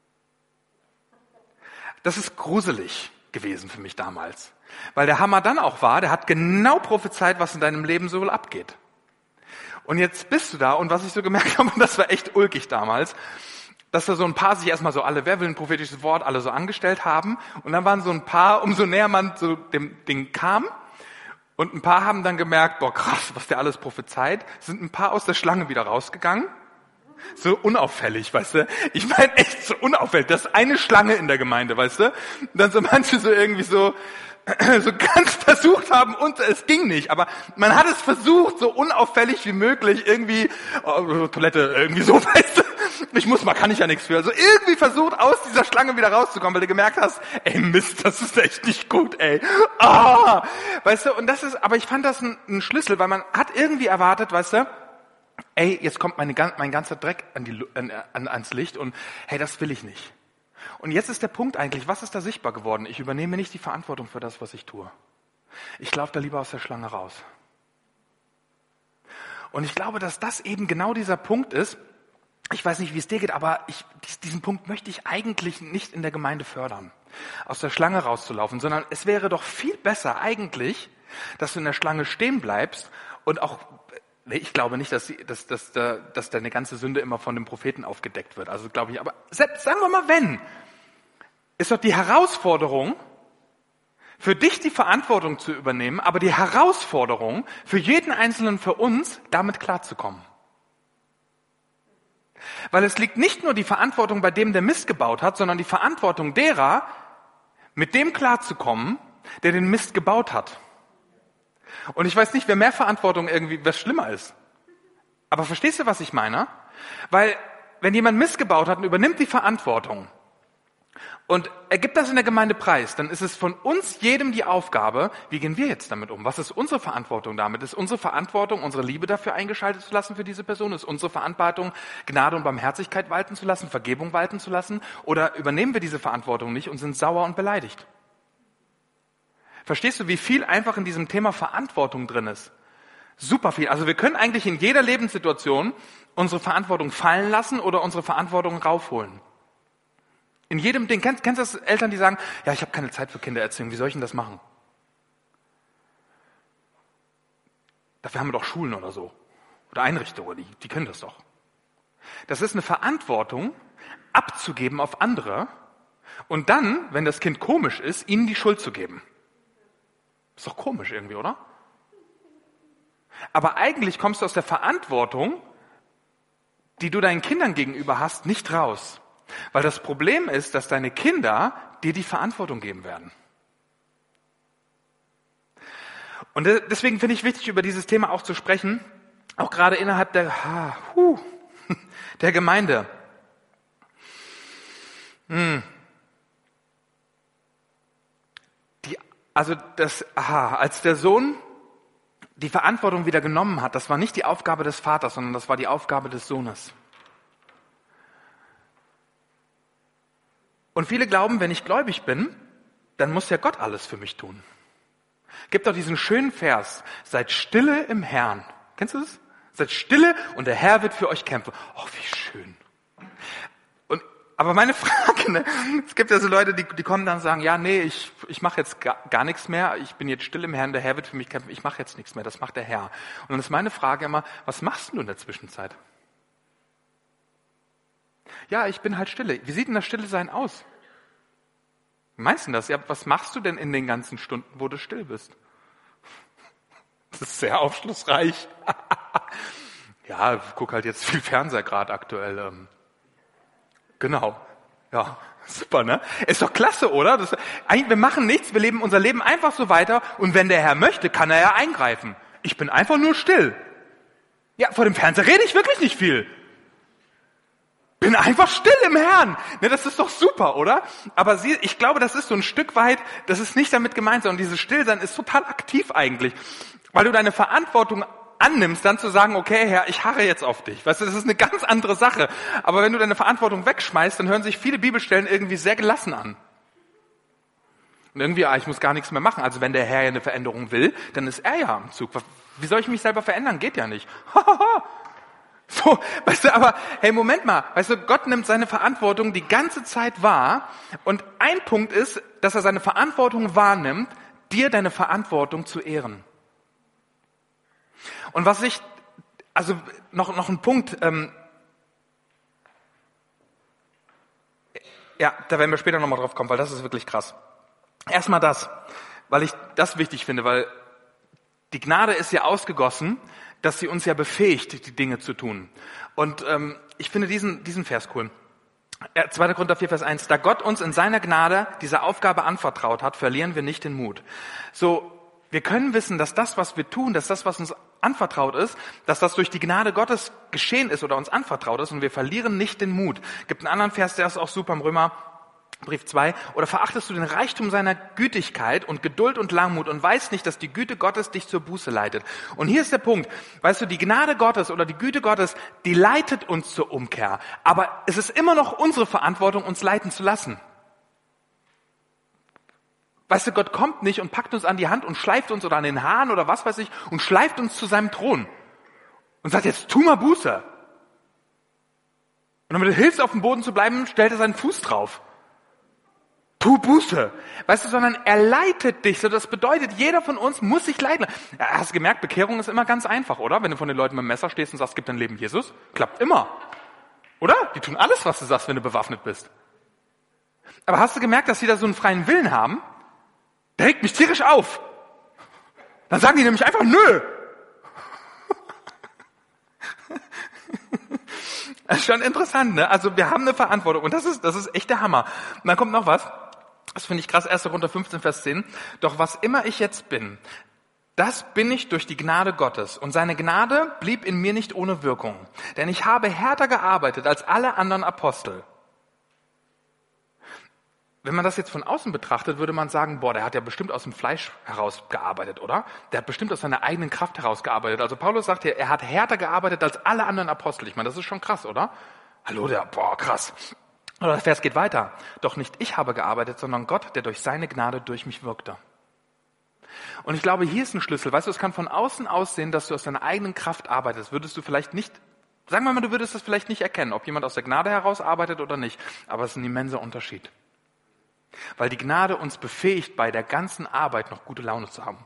Das ist gruselig gewesen für mich damals. Weil der Hammer dann auch war, der hat genau prophezeit, was in deinem Leben so wohl abgeht. Und jetzt bist du da und was ich so gemerkt habe, und das war echt ulkig damals, dass da so ein paar sich erstmal so alle, wer will ein prophetisches Wort, alle so angestellt haben. Und dann waren so ein paar, umso näher man zu dem Ding kam. Und ein paar haben dann gemerkt, boah krass, was der alles prophezeit. Sind ein paar aus der Schlange wieder rausgegangen. So unauffällig, weißt du. Ich meine echt so unauffällig. Das ist eine Schlange in der Gemeinde, weißt du. Und dann so manche so irgendwie so, so ganz versucht haben und es ging nicht. Aber man hat es versucht, so unauffällig wie möglich irgendwie, oh, Toilette, irgendwie so, weißt du. Ich muss mal, kann ich ja nichts für. Also irgendwie versucht, aus dieser Schlange wieder rauszukommen, weil du gemerkt hast, ey Mist, das ist echt nicht gut, ey. Ah, weißt du, und das ist, aber ich fand das ein, ein Schlüssel, weil man hat irgendwie erwartet, weißt du, ey, jetzt kommt meine, mein ganzer Dreck an die, an, an, ans Licht und hey, das will ich nicht. Und jetzt ist der Punkt eigentlich, was ist da sichtbar geworden? Ich übernehme nicht die Verantwortung für das, was ich tue. Ich laufe da lieber aus der Schlange raus. Und ich glaube, dass das eben genau dieser Punkt ist. Ich weiß nicht, wie es dir geht, aber ich, diesen Punkt möchte ich eigentlich nicht in der Gemeinde fördern, aus der Schlange rauszulaufen, sondern es wäre doch viel besser eigentlich, dass du in der Schlange stehen bleibst und auch, nee, ich glaube nicht, dass, dass, dass, dass deine ganze Sünde immer von dem Propheten aufgedeckt wird. Also glaube ich, aber selbst, sagen wir mal, wenn, ist doch die Herausforderung, für dich die Verantwortung zu übernehmen, aber die Herausforderung für jeden Einzelnen, für uns, damit klarzukommen. Weil es liegt nicht nur die Verantwortung bei dem, der Mist gebaut hat, sondern die Verantwortung derer, mit dem klarzukommen, der den Mist gebaut hat. Und ich weiß nicht, wer mehr Verantwortung irgendwie, was schlimmer ist. Aber verstehst du, was ich meine? Weil, wenn jemand Mist gebaut hat und übernimmt die Verantwortung und er gibt das in der Gemeinde preis, dann ist es von uns jedem die Aufgabe, wie gehen wir jetzt damit um? Was ist unsere Verantwortung damit? Ist unsere Verantwortung, unsere Liebe dafür eingeschaltet zu lassen für diese Person? Ist unsere Verantwortung, Gnade und Barmherzigkeit walten zu lassen, Vergebung walten zu lassen? Oder übernehmen wir diese Verantwortung nicht und sind sauer und beleidigt? Verstehst du, wie viel einfach in diesem Thema Verantwortung drin ist? Super viel. Also wir können eigentlich in jeder Lebenssituation unsere Verantwortung fallen lassen oder unsere Verantwortung raufholen. In jedem Ding. Kennst, kennst du das Eltern, die sagen, ja, ich habe keine Zeit für Kindererziehung, wie soll ich denn das machen? Dafür haben wir doch Schulen oder so. Oder Einrichtungen, die, die können das doch. Das ist eine Verantwortung, abzugeben auf andere und dann, wenn das Kind komisch ist, ihnen die Schuld zu geben. Ist doch komisch irgendwie, oder? Aber eigentlich kommst du aus der Verantwortung, die du deinen Kindern gegenüber hast, nicht raus. Weil das Problem ist, dass deine Kinder dir die Verantwortung geben werden. Und deswegen finde ich wichtig, über dieses Thema auch zu sprechen, auch gerade innerhalb der, ah, huh, der Gemeinde. Hm. Die, also das, aha, als der Sohn die Verantwortung wieder genommen hat, das war nicht die Aufgabe des Vaters, sondern das war die Aufgabe des Sohnes. Und viele glauben, wenn ich gläubig bin, dann muss ja Gott alles für mich tun. Gibt doch diesen schönen Vers, seid stille im Herrn. Kennst du das? Seid stille und der Herr wird für euch kämpfen. Oh, wie schön. Und aber meine Frage, ne, es gibt ja so Leute, die, die kommen dann und sagen, ja, nee, ich, ich mache jetzt gar, gar nichts mehr, ich bin jetzt still im Herrn, der Herr wird für mich kämpfen, ich mache jetzt nichts mehr, das macht der Herr. Und dann ist meine Frage immer, was machst du in der Zwischenzeit? Ja, ich bin halt stille. Wie sieht denn das Stille sein aus? Wie meinst du das? Ja, was machst du denn in den ganzen Stunden, wo du still bist? Das ist sehr aufschlussreich. Ja, ich guck halt jetzt viel Fernseher gerade aktuell. Ähm. Genau. Ja, super, ne? Ist doch klasse, oder? Das, eigentlich, wir machen nichts, wir leben unser Leben einfach so weiter und wenn der Herr möchte, kann er ja eingreifen. Ich bin einfach nur still. Ja, vor dem Fernseher rede ich wirklich nicht viel. Bin einfach still im Herrn. Ne, das ist doch super, oder? Aber sie, ich glaube, das ist so ein Stück weit, das ist nicht damit gemeint, sondern dieses Stillsein ist total aktiv eigentlich. Weil du deine Verantwortung annimmst, dann zu sagen, okay, Herr, ich harre jetzt auf dich. Weißt du, das ist eine ganz andere Sache. Aber wenn du deine Verantwortung wegschmeißt, dann hören sich viele Bibelstellen irgendwie sehr gelassen an. Und irgendwie, ah, ich muss gar nichts mehr machen. Also wenn der Herr ja eine Veränderung will, dann ist er ja am Zug. Wie soll ich mich selber verändern? Geht ja nicht. So, weißt du, aber hey, Moment mal, weißt du, Gott nimmt seine Verantwortung die ganze Zeit wahr und ein Punkt ist, dass er seine Verantwortung wahrnimmt, dir deine Verantwortung zu ehren. Und was ich, also noch noch ein Punkt, ähm, ja, da werden wir später nochmal drauf kommen, weil das ist wirklich krass. Erstmal das, weil ich das wichtig finde, weil die Gnade ist ja ausgegossen, dass sie uns ja befähigt, die Dinge zu tun. Und ähm, ich finde diesen diesen Vers cool. Ja, zweiter Korinther vier, Vers eins. Da Gott uns in seiner Gnade diese Aufgabe anvertraut hat, verlieren wir nicht den Mut. So, wir können wissen, dass das, was wir tun, dass das, was uns anvertraut ist, dass das durch die Gnade Gottes geschehen ist oder uns anvertraut ist und wir verlieren nicht den Mut. Gibt einen anderen Vers, der ist auch super im Römerbrief zwei. Oder verachtest du den Reichtum seiner Gütigkeit und Geduld und Langmut und weißt nicht, dass die Güte Gottes dich zur Buße leitet. Und hier ist der Punkt. Weißt du, die Gnade Gottes oder die Güte Gottes, die leitet uns zur Umkehr. Aber es ist immer noch unsere Verantwortung, uns leiten zu lassen. Weißt du, Gott kommt nicht und packt uns an die Hand und schleift uns oder an den Haaren oder was weiß ich und schleift uns zu seinem Thron und sagt, jetzt tu mal Buße. Und damit du hilfst, auf dem Boden zu bleiben, stellt er seinen Fuß drauf. Tu Buße. Weißt du, sondern er leitet dich. So, das bedeutet, jeder von uns muss sich leiten. Ja, hast du gemerkt, Bekehrung ist immer ganz einfach, oder? Wenn du von den Leuten mit dem Messer stehst und sagst, gib dein Leben Jesus, klappt immer. Oder? Die tun alles, was du sagst, wenn du bewaffnet bist. Aber hast du gemerkt, dass sie da so einen freien Willen haben? Der regt mich tierisch auf. Dann sagen die nämlich einfach, nö. Das ist schon interessant, ne? Also wir haben eine Verantwortung und das ist, das ist echt der Hammer. Und dann kommt noch was, das finde ich krass, erster Korinther fünfzehn, Vers zehn. Doch was immer ich jetzt bin, das bin ich durch die Gnade Gottes. Und seine Gnade blieb in mir nicht ohne Wirkung. Denn ich habe härter gearbeitet als alle anderen Apostel. Wenn man das jetzt von außen betrachtet, würde man sagen, boah, der hat ja bestimmt aus dem Fleisch herausgearbeitet, oder? Der hat bestimmt aus seiner eigenen Kraft herausgearbeitet. Also Paulus sagt hier, er hat härter gearbeitet als alle anderen Apostel. Ich meine, das ist schon krass, oder? Hallo, der, boah, krass. Oder der Vers geht weiter. Doch nicht ich habe gearbeitet, sondern Gott, der durch seine Gnade durch mich wirkte. Und ich glaube, hier ist ein Schlüssel. Weißt du, es kann von außen aussehen, dass du aus deiner eigenen Kraft arbeitest. Würdest du vielleicht nicht, sagen wir mal, du würdest das vielleicht nicht erkennen, ob jemand aus der Gnade heraus arbeitet oder nicht. Aber es ist ein immenser Unterschied. Weil die Gnade uns befähigt, bei der ganzen Arbeit noch gute Laune zu haben.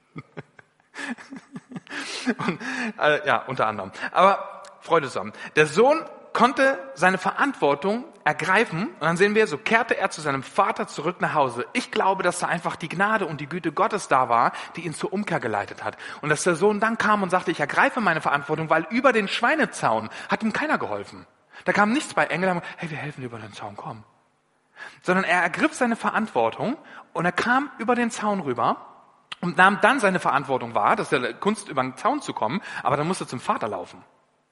Und, äh, ja, unter anderem. Aber Freude zusammen. Der Sohn konnte seine Verantwortung ergreifen und dann sehen wir, so kehrte er zu seinem Vater zurück nach Hause. Ich glaube, dass da einfach die Gnade und die Güte Gottes da war, die ihn zur Umkehr geleitet hat. Und dass der Sohn dann kam und sagte, ich ergreife meine Verantwortung, weil über den Schweinezaun hat ihm keiner geholfen. Da kamen nicht zwei Engel und haben, hey, wir helfen dir über den Zaun, komm. Sondern er ergriff seine Verantwortung und er kam über den Zaun rüber und nahm dann seine Verantwortung wahr, das ist ja Kunst, über den Zaun zu kommen, aber dann musste er zum Vater laufen.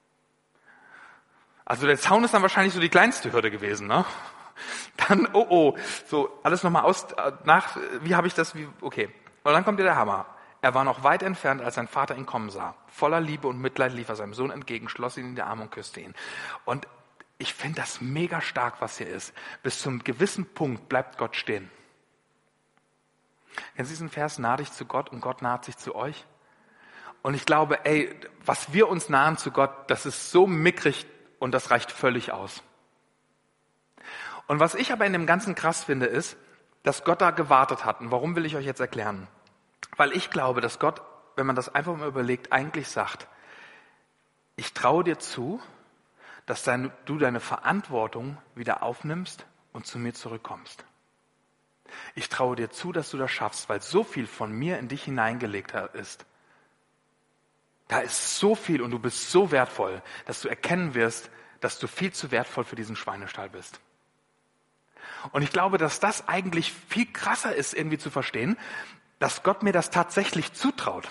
Also der Zaun ist dann wahrscheinlich so die kleinste Hürde gewesen, ne? Dann, oh oh, so alles nochmal aus, nach, wie habe ich das, wie, okay. Und dann kommt dir der Hammer. Er war noch weit entfernt, als sein Vater ihn kommen sah. Voller Liebe und Mitleid lief er seinem Sohn entgegen, schloss ihn in die Arme und küsste ihn. Und ich finde das mega stark, was hier ist. Bis zum gewissen Punkt bleibt Gott stehen. Kennen Sie diesen Vers, nah dich zu Gott und Gott naht sich zu euch? Und ich glaube, ey, was wir uns nahen zu Gott, das ist so mickrig und das reicht völlig aus. Und was ich aber in dem Ganzen krass finde, ist, dass Gott da gewartet hat. Und warum will ich euch jetzt erklären? Weil ich glaube, dass Gott, wenn man das einfach mal überlegt, eigentlich sagt, ich traue dir zu, dass dein, du deine Verantwortung wieder aufnimmst und zu mir zurückkommst. Ich traue dir zu, dass du das schaffst, weil so viel von mir in dich hineingelegt ist. Da ist so viel und du bist so wertvoll, dass du erkennen wirst, dass du viel zu wertvoll für diesen Schweinestall bist. Und ich glaube, dass das eigentlich viel krasser ist, irgendwie zu verstehen, dass Gott mir das tatsächlich zutraut.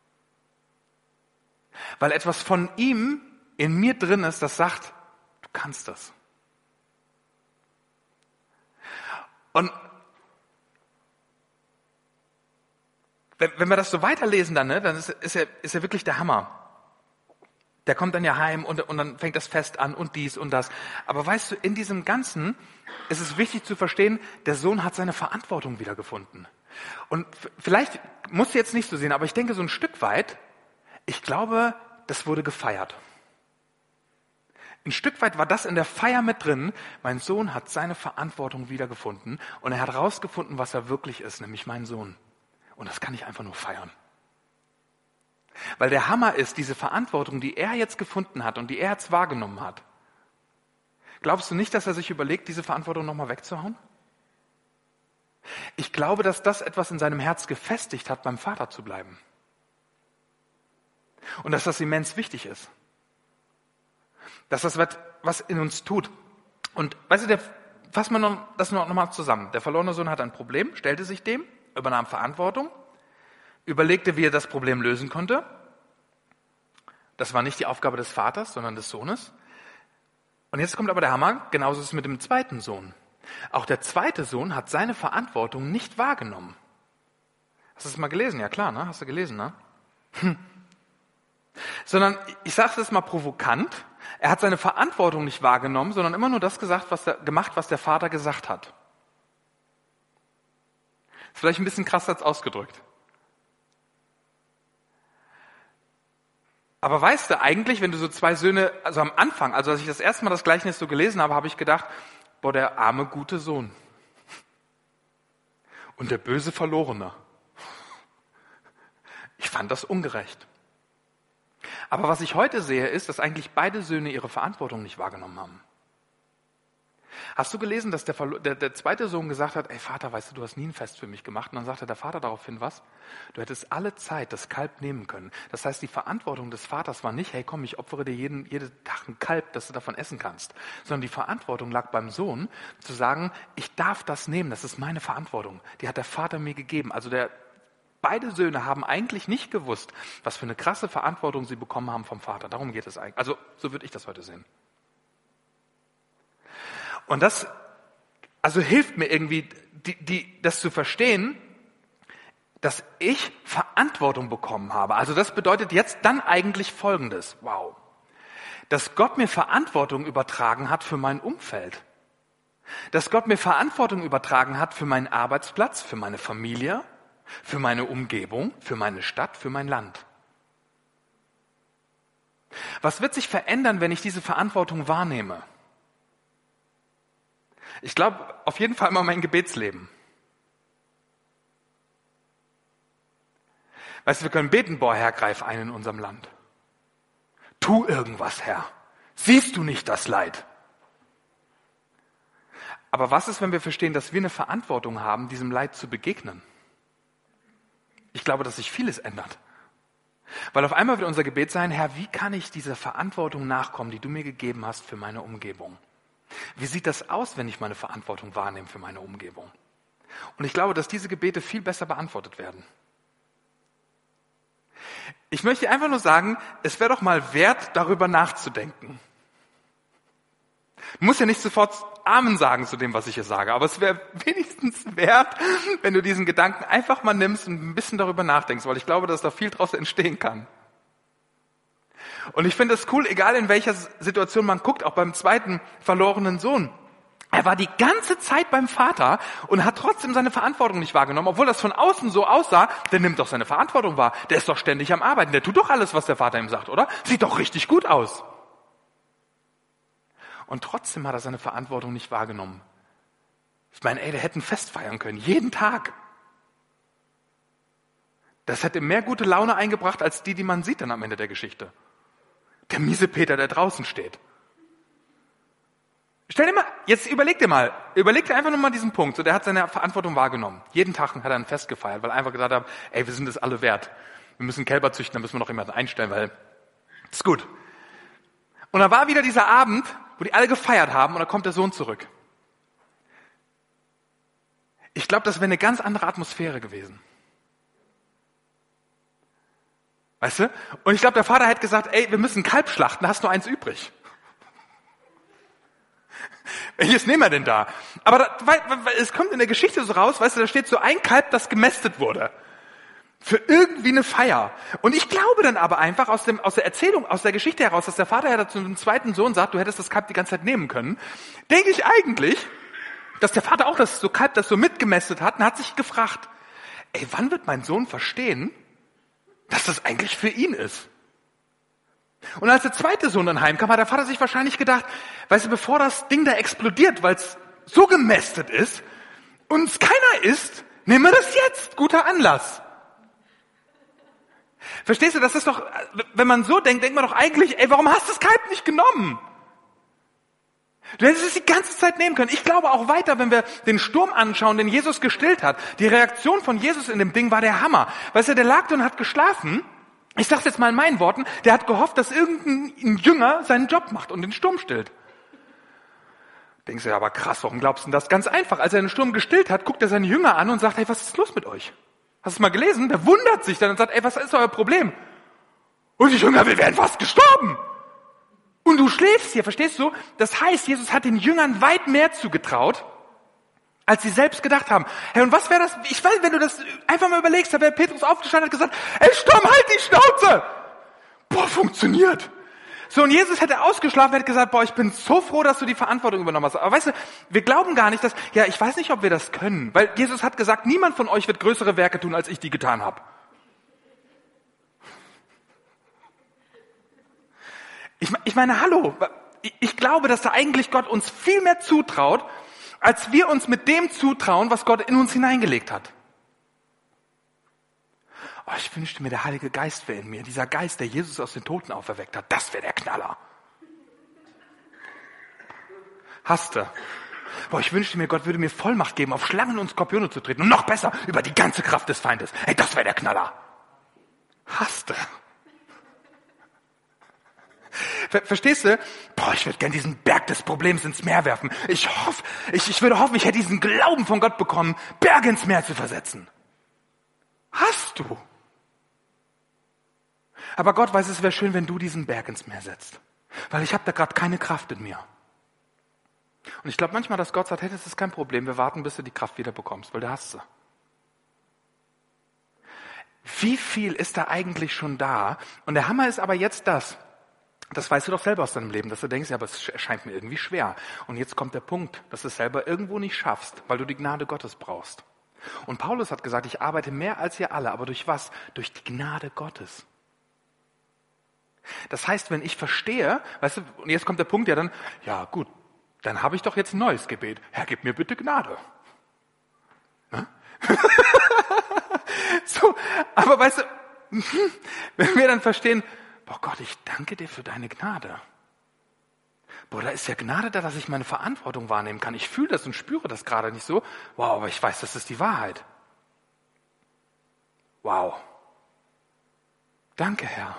Weil etwas von ihm in mir drin ist, das sagt, du kannst das. Und wenn wir das so weiterlesen dann, ne, dann ist, ist, er, ist er wirklich der Hammer. Der kommt dann ja heim und, und dann fängt das Fest an und dies und das. Aber weißt du, in diesem Ganzen ist es wichtig zu verstehen, der Sohn hat seine Verantwortung wiedergefunden. Und vielleicht musst du jetzt nicht so sehen, aber ich denke so ein Stück weit, ich glaube, das wurde gefeiert. Ein Stück weit war das in der Feier mit drin. Mein Sohn hat seine Verantwortung wiedergefunden und er hat herausgefunden, was er wirklich ist, nämlich mein Sohn. Und das kann ich einfach nur feiern. Weil der Hammer ist, diese Verantwortung, die er jetzt gefunden hat und die er jetzt wahrgenommen hat. Glaubst du nicht, dass er sich überlegt, diese Verantwortung nochmal wegzuhauen? Ich glaube, dass das etwas in seinem Herz gefestigt hat, beim Vater zu bleiben. Und dass das immens wichtig ist. Dass das was in uns tut. Und weißt du, der, fassen wir noch, das noch mal zusammen. Der verlorene Sohn hat ein Problem, stellte sich dem, übernahm Verantwortung, überlegte, wie er das Problem lösen konnte. Das war nicht die Aufgabe des Vaters, sondern des Sohnes. Und jetzt kommt aber der Hammer, genauso ist es mit dem zweiten Sohn. Auch der zweite Sohn hat seine Verantwortung nicht wahrgenommen. Hast du das mal gelesen? Ja klar, ne? Hast du gelesen, ne? Hm. Sondern, ich sage das mal provokant, er hat seine Verantwortung nicht wahrgenommen, sondern immer nur das gesagt, was der, gemacht, was der Vater gesagt hat. Ist vielleicht ein bisschen krass als ausgedrückt. Aber weißt du eigentlich, wenn du so zwei Söhne, also am Anfang, also als ich das erste Mal das Gleichnis so gelesen habe, habe ich gedacht, boah, der arme, gute Sohn. Und der böse Verlorene. Ich fand das ungerecht. Aber was ich heute sehe, ist, dass eigentlich beide Söhne ihre Verantwortung nicht wahrgenommen haben. Hast du gelesen, dass der, der, der zweite Sohn gesagt hat, ey Vater, weißt du, du hast nie ein Fest für mich gemacht. Und dann sagte der Vater daraufhin, was? Du hättest alle Zeit das Kalb nehmen können. Das heißt, die Verantwortung des Vaters war nicht, hey komm, ich opfere dir jeden, jeden Tag ein Kalb, dass du davon essen kannst. Sondern die Verantwortung lag beim Sohn, zu sagen, ich darf das nehmen, das ist meine Verantwortung. Die hat der Vater mir gegeben. Also der, beide Söhne haben eigentlich nicht gewusst, was für eine krasse Verantwortung sie bekommen haben vom Vater. Darum geht es eigentlich. Also so würde ich das heute sehen. Und das, also hilft mir irgendwie, die, die, das zu verstehen, dass ich Verantwortung bekommen habe. Also das bedeutet jetzt dann eigentlich Folgendes. Wow. Dass Gott mir Verantwortung übertragen hat für mein Umfeld. Dass Gott mir Verantwortung übertragen hat für meinen Arbeitsplatz, für meine Familie, für meine Umgebung, für meine Stadt, für mein Land. Was wird sich verändern, wenn ich diese Verantwortung wahrnehme? Ich glaube, auf jeden Fall mal mein Gebetsleben. Weißt du, wir können beten, boah, Herr, greif ein in unserem Land. Tu irgendwas, Herr. Siehst du nicht das Leid? Aber was ist, wenn wir verstehen, dass wir eine Verantwortung haben, diesem Leid zu begegnen? Ich glaube, dass sich vieles ändert. Weil auf einmal wird unser Gebet sein, Herr, wie kann ich dieser Verantwortung nachkommen, die du mir gegeben hast für meine Umgebung? Wie sieht das aus, wenn ich meine Verantwortung wahrnehme für meine Umgebung? Und ich glaube, dass diese Gebete viel besser beantwortet werden. Ich möchte einfach nur sagen, es wäre doch mal wert, darüber nachzudenken. Du musst ja nicht sofort Amen sagen zu dem, was ich hier sage, aber es wäre wenigstens wert, wenn du diesen Gedanken einfach mal nimmst und ein bisschen darüber nachdenkst, weil ich glaube, dass da viel draus entstehen kann. Und ich finde es cool, egal in welcher Situation man guckt, auch beim zweiten verlorenen Sohn. Er war die ganze Zeit beim Vater und hat trotzdem seine Verantwortung nicht wahrgenommen, obwohl das von außen so aussah, der nimmt doch seine Verantwortung wahr. Der ist doch ständig am Arbeiten, der tut doch alles, was der Vater ihm sagt, oder? Sieht doch richtig gut aus. Und trotzdem hat er seine Verantwortung nicht wahrgenommen, Ich meine, ey, der hätte ein Fest feiern können, jeden Tag. Das hätte mehr gute Laune eingebracht, als die, die man sieht dann am Ende der Geschichte. Der miese Peter, der draußen steht. Stell dir mal, jetzt überleg dir mal, überleg dir einfach nur mal diesen Punkt. So, der hat seine Verantwortung wahrgenommen. Jeden Tag hat er ein Fest gefeiert, weil er einfach gesagt hat, ey, wir sind das alle wert. Wir müssen Kälber züchten, dann müssen wir noch jemanden einstellen, weil das ist gut. Und dann war wieder dieser Abend, wo die alle gefeiert haben und dann kommt der Sohn zurück. Ich glaube, das wäre eine ganz andere Atmosphäre gewesen. Weißt du? Und ich glaube, der Vater hätte gesagt, ey, wir müssen Kalb schlachten, da hast du eins übrig. Welches nehmen wir denn da? Aber da, weil, weil, es kommt in der Geschichte so raus, weißt du, da steht so ein Kalb, das gemästet wurde. Für irgendwie eine Feier. Und ich glaube dann aber einfach aus, dem, aus der Erzählung, aus der Geschichte heraus, dass der Vater ja zu dem zweiten Sohn sagt, du hättest das Kalb die ganze Zeit nehmen können, denke ich eigentlich, dass der Vater auch das so Kalb, das so mitgemästet hat, und hat sich gefragt, ey, wann wird mein Sohn verstehen, dass das eigentlich für ihn ist? Und als der zweite Sohn dann heimkam, hat der Vater sich wahrscheinlich gedacht, weißt du, bevor das Ding da explodiert, weil es so gemästet ist und es keiner isst, nehmen wir das jetzt, guter Anlass. Verstehst du, das ist doch, wenn man so denkt, denkt man doch eigentlich, ey, warum hast du das Kalb nicht genommen? Du hättest es die ganze Zeit nehmen können. Ich glaube auch weiter, wenn wir den Sturm anschauen, den Jesus gestillt hat. Die Reaktion von Jesus in dem Ding war der Hammer. Weißt du, der lag da und hat geschlafen. Ich sag's jetzt mal in meinen Worten, der hat gehofft, dass irgendein Jünger seinen Job macht und den Sturm stillt. Denkst du, ja, aber krass, warum glaubst du denn das? Ganz einfach, als er den Sturm gestillt hat, guckt er seine Jünger an und sagt, hey, was ist los mit euch? Hast du es mal gelesen? Der wundert sich dann und sagt, ey, was ist euer Problem? Und die Jünger, wir wären fast gestorben. Und du schläfst hier, verstehst du? Das heißt, Jesus hat den Jüngern weit mehr zugetraut, als sie selbst gedacht haben. Hey, und was wäre das? Ich weiß, wenn du das einfach mal überlegst, da wäre Petrus aufgestanden und hat gesagt, ey, Sturm, halt die Schnauze! Boah, funktioniert. So, und Jesus hätte ausgeschlafen, hätte gesagt, boah, ich bin so froh, dass du die Verantwortung übernommen hast. Aber weißt du, wir glauben gar nicht, dass, ja, ich weiß nicht, ob wir das können. Weil Jesus hat gesagt, niemand von euch wird größere Werke tun, als ich die getan habe. Ich, ich meine, hallo, ich glaube, dass da eigentlich Gott uns viel mehr zutraut, als wir uns mit dem zutrauen, was Gott in uns hineingelegt hat. Oh, ich wünschte mir, der Heilige Geist wäre in mir. Dieser Geist, der Jesus aus den Toten auferweckt hat, das wäre der Knaller. Hast du? Boah, ich wünschte mir, Gott würde mir Vollmacht geben, auf Schlangen und Skorpione zu treten. Und noch besser, über die ganze Kraft des Feindes. Hey, das wäre der Knaller. Hast du? Ver- Verstehst du? Boah, ich würde gern diesen Berg des Problems ins Meer werfen. Ich hoffe, ich, ich würde hoffen, ich hätte diesen Glauben von Gott bekommen, Berge ins Meer zu versetzen. Hast du? Aber Gott weiß, es wäre schön, wenn du diesen Berg ins Meer setzt. Weil ich habe da gerade keine Kraft in mir. Und ich glaube manchmal, dass Gott sagt, hey, das ist kein Problem, wir warten, bis du die Kraft wieder bekommst, weil du hast sie. Wie viel ist da eigentlich schon da? Und der Hammer ist aber jetzt das. Das weißt du doch selber aus deinem Leben, dass du denkst, ja, aber es erscheint mir irgendwie schwer. Und jetzt kommt der Punkt, dass du es selber irgendwo nicht schaffst, weil du die Gnade Gottes brauchst. Und Paulus hat gesagt, ich arbeite mehr als ihr alle, aber durch was? Durch die Gnade Gottes. Das heißt, wenn ich verstehe, weißt du, und jetzt kommt der Punkt, ja dann, ja gut, dann habe ich doch jetzt ein neues Gebet. Herr, gib mir bitte Gnade. Ne? So, aber weißt du, wenn wir dann verstehen, boah Gott, ich danke dir für deine Gnade. Boah, da ist ja Gnade da, dass ich meine Verantwortung wahrnehmen kann. Ich fühle das und spüre das gerade nicht so. Wow, aber ich weiß, das ist die Wahrheit. Wow. Danke, Herr.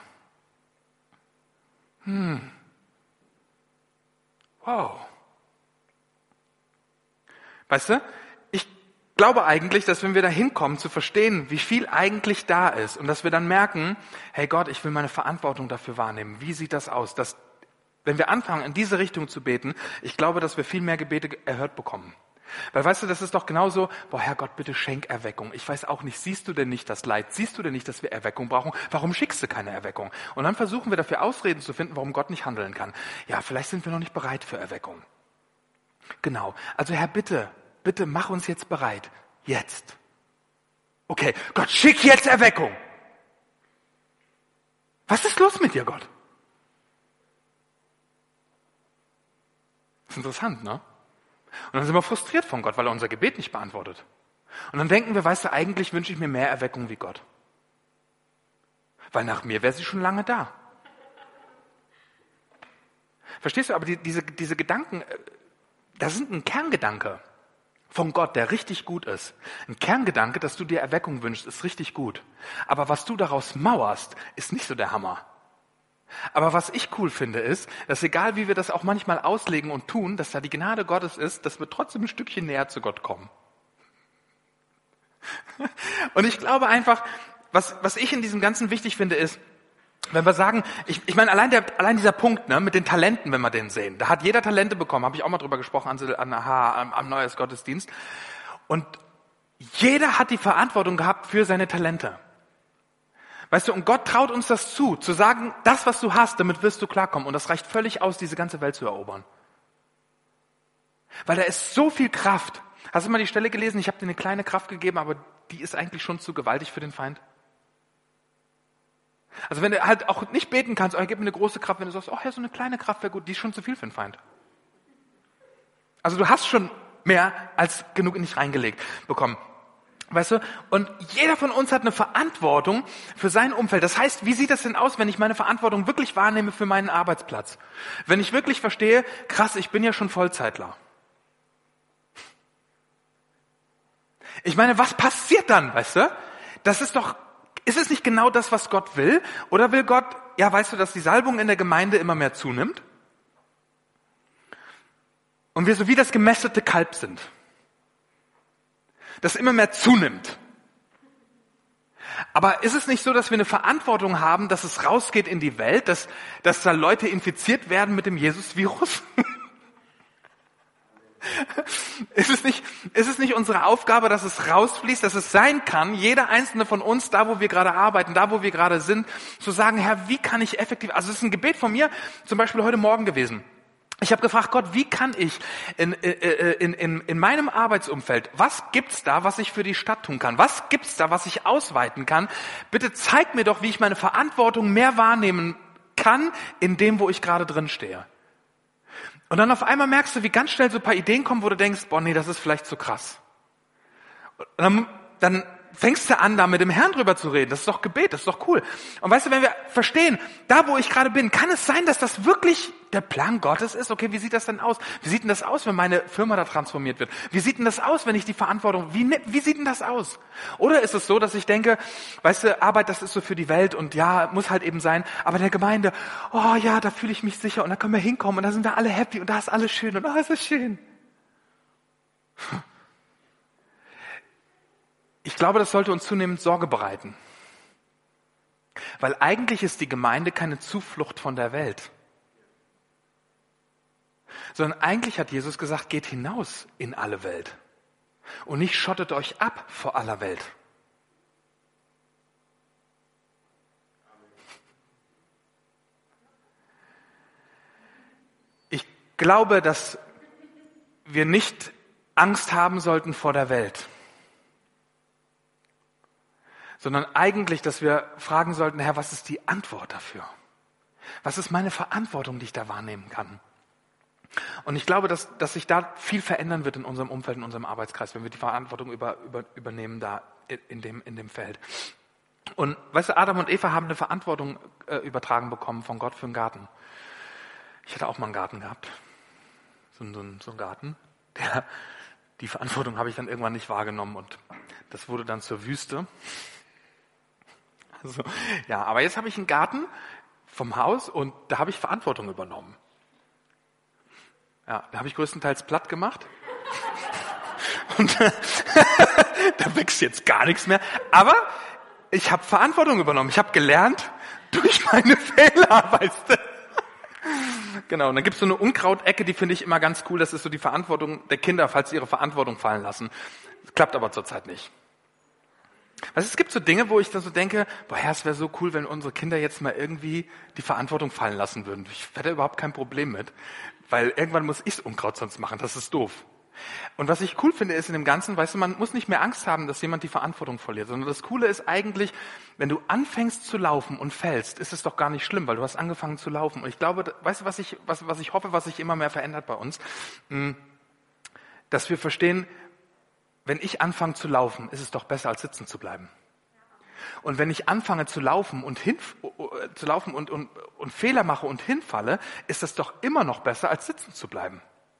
Hm. Wow. Weißt du, ich glaube eigentlich, dass wenn wir da hinkommen, zu verstehen, wie viel eigentlich da ist und dass wir dann merken, hey Gott, ich will meine Verantwortung dafür wahrnehmen. Wie sieht das aus? Dass, wenn wir anfangen, in diese Richtung zu beten, ich glaube, dass wir viel mehr Gebete erhört bekommen. Weil weißt du, das ist doch genauso, boah Herr Gott, bitte schenk Erweckung. Ich weiß auch nicht, siehst du denn nicht das Leid? Siehst du denn nicht, dass wir Erweckung brauchen? Warum schickst du keine Erweckung? Und dann versuchen wir dafür Ausreden zu finden, warum Gott nicht handeln kann. Ja, vielleicht sind wir noch nicht bereit für Erweckung. Genau. Also Herr, bitte, bitte mach uns jetzt bereit. Jetzt. Okay, Gott, schick jetzt Erweckung. Was ist los mit dir, Gott? Das ist interessant, ne? Und dann sind wir frustriert von Gott, weil er unser Gebet nicht beantwortet. Und dann denken wir, weißt du, eigentlich wünsche ich mir mehr Erweckung wie Gott. Weil nach mir wäre sie schon lange da. Verstehst du? Aber die, diese, diese Gedanken, das sind ein Kerngedanke von Gott, der richtig gut ist. Ein Kerngedanke, dass du dir Erweckung wünschst, ist richtig gut. Aber was du daraus mauerst, ist nicht so der Hammer. Aber was ich cool finde, ist, dass egal wie wir das auch manchmal auslegen und tun, dass da die Gnade Gottes ist, dass wir trotzdem ein Stückchen näher zu Gott kommen. Und ich glaube einfach, was, was ich in diesem Ganzen wichtig finde, ist, wenn wir sagen, ich, ich meine, allein, der, allein dieser Punkt, ne, mit den Talenten, wenn wir den sehen, da hat jeder Talente bekommen, habe ich auch mal drüber gesprochen an, an, am, am Neues Gottesdienst. Und jeder hat die Verantwortung gehabt für seine Talente. Weißt du, und Gott traut uns das zu, zu sagen, das, was du hast, damit wirst du klarkommen. Und das reicht völlig aus, diese ganze Welt zu erobern. Weil da ist so viel Kraft. Hast du mal die Stelle gelesen? Ich habe dir eine kleine Kraft gegeben, aber die ist eigentlich schon zu gewaltig für den Feind. Also wenn du halt auch nicht beten kannst, oh, gib mir eine große Kraft, wenn du sagst, oh ja, so eine kleine Kraft wäre gut, die ist schon zu viel für den Feind. Also du hast schon mehr als genug in dich reingelegt bekommen. Weißt du? Und jeder von uns hat eine Verantwortung für sein Umfeld. Das heißt, wie sieht das denn aus, wenn ich meine Verantwortung wirklich wahrnehme für meinen Arbeitsplatz? Wenn ich wirklich verstehe, krass, ich bin ja schon Vollzeitler. Ich meine, was passiert dann, weißt du? Das ist doch, ist es nicht genau das, was Gott will? Oder will Gott, ja, weißt du, dass die Salbung in der Gemeinde immer mehr zunimmt? Und wir so wie das gemästete Kalb sind. Das immer mehr zunimmt. Aber ist es nicht so, dass wir eine Verantwortung haben, dass es rausgeht in die Welt, dass, dass da Leute infiziert werden mit dem Jesus-Virus? Ist es nicht, ist es nicht unsere Aufgabe, dass es rausfließt, dass es sein kann, jeder einzelne von uns, da wo wir gerade arbeiten, da wo wir gerade sind, zu sagen, Herr, wie kann ich effektiv, also es ist ein Gebet von mir, zum Beispiel heute Morgen gewesen. Ich habe gefragt, Gott, wie kann ich in, in, in, in meinem Arbeitsumfeld, was gibt's da, was ich für die Stadt tun kann? Was gibt's da, was ich ausweiten kann? Bitte zeig mir doch, wie ich meine Verantwortung mehr wahrnehmen kann, in dem, wo ich gerade drin stehe. Und dann auf einmal merkst du, wie ganz schnell so ein paar Ideen kommen, wo du denkst, boah, nee, das ist vielleicht zu krass. Und dann, dann fängst du an, da mit dem Herrn drüber zu reden. Das ist doch Gebet, das ist doch cool. Und weißt du, wenn wir verstehen, da wo ich gerade bin, kann es sein, dass das wirklich der Plan Gottes ist? Okay, wie sieht das denn aus? Wie sieht denn das aus, wenn meine Firma da transformiert wird? Wie sieht denn das aus, wenn ich die Verantwortung, wie, wie sieht denn das aus? Oder ist es so, dass ich denke, weißt du, Arbeit, das ist so für die Welt und ja, muss halt eben sein, aber der Gemeinde, oh ja, da fühle ich mich sicher und da können wir hinkommen und da sind wir alle happy und da ist alles schön und da ist es schön. Ich glaube, das sollte uns zunehmend Sorge bereiten. Weil eigentlich ist die Gemeinde keine Zuflucht von der Welt. Sondern eigentlich hat Jesus gesagt, geht hinaus in alle Welt. Und nicht schottet euch ab vor aller Welt. Ich glaube, dass wir nicht Angst haben sollten vor der Welt. Sondern eigentlich, dass wir fragen sollten, Herr, was ist die Antwort dafür? Was ist meine Verantwortung, die ich da wahrnehmen kann? Und ich glaube, dass, dass sich da viel verändern wird in unserem Umfeld, in unserem Arbeitskreis, wenn wir die Verantwortung über, über, übernehmen da in dem, in dem Feld. Und weißt du, Adam und Eva haben eine Verantwortung äh, übertragen bekommen von Gott für einen Garten. Ich hatte auch mal einen Garten gehabt. So, so, so einen Garten. Der, die Verantwortung habe ich dann irgendwann nicht wahrgenommen und das wurde dann zur Wüste. Also, ja, aber jetzt habe ich einen Garten vom Haus und da habe ich Verantwortung übernommen. Ja, da habe ich größtenteils platt gemacht. Und da wächst jetzt gar nichts mehr. Aber ich habe Verantwortung übernommen. Ich habe gelernt durch meine Fehler, weißt du. Genau, und dann gibt es so eine Unkrautecke, die finde ich immer ganz cool. Das ist so die Verantwortung der Kinder, falls sie ihre Verantwortung fallen lassen. Das klappt aber zurzeit nicht. Weißt du, es gibt so Dinge, wo ich dann so denke, boah, Herr, es wäre so cool, wenn unsere Kinder jetzt mal irgendwie die Verantwortung fallen lassen würden. Ich hätte überhaupt kein Problem mit, weil irgendwann muss ich Unkraut sonst machen, das ist doof. Und was ich cool finde, ist in dem Ganzen, weißt du, man muss nicht mehr Angst haben, dass jemand die Verantwortung verliert, sondern das Coole ist eigentlich, wenn du anfängst zu laufen und fällst, ist es doch gar nicht schlimm, weil du hast angefangen zu laufen. Und ich glaube, weißt du, was ich, was, was ich hoffe, was sich immer mehr verändert bei uns? dass wir verstehen, wenn ich anfange zu laufen, ist es doch besser, als sitzen zu bleiben. Und wenn ich anfange zu laufen und hin, zu laufen und, und, und Fehler mache und hinfalle, ist das doch immer noch besser, als sitzen zu bleiben.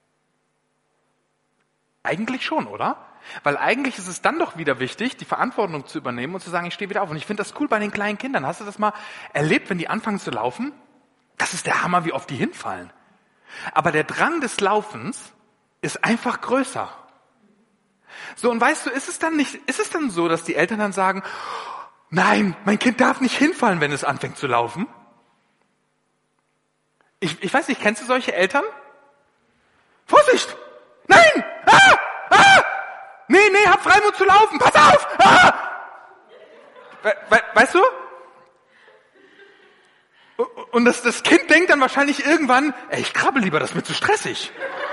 Eigentlich schon, oder? Weil eigentlich ist es dann doch wieder wichtig, die Verantwortung zu übernehmen und zu sagen, ich stehe wieder auf. Und ich finde das cool bei den kleinen Kindern. Hast du das mal erlebt, wenn die anfangen zu laufen? Das ist der Hammer, wie oft die hinfallen. Aber der Drang des Laufens ist einfach größer. So, und weißt du, ist es dann nicht, ist es dann so, dass die Eltern dann sagen, nein, mein Kind darf nicht hinfallen, wenn es anfängt zu laufen? Ich, ich weiß nicht, kennst du solche Eltern? Vorsicht! Nein! Ah! Ah! Nee, nee, hab Freimut zu laufen, pass auf! Ah! We, we, weißt du? Und das, das Kind denkt dann wahrscheinlich irgendwann, ey, ich krabbel lieber, das ist mir zu stressig.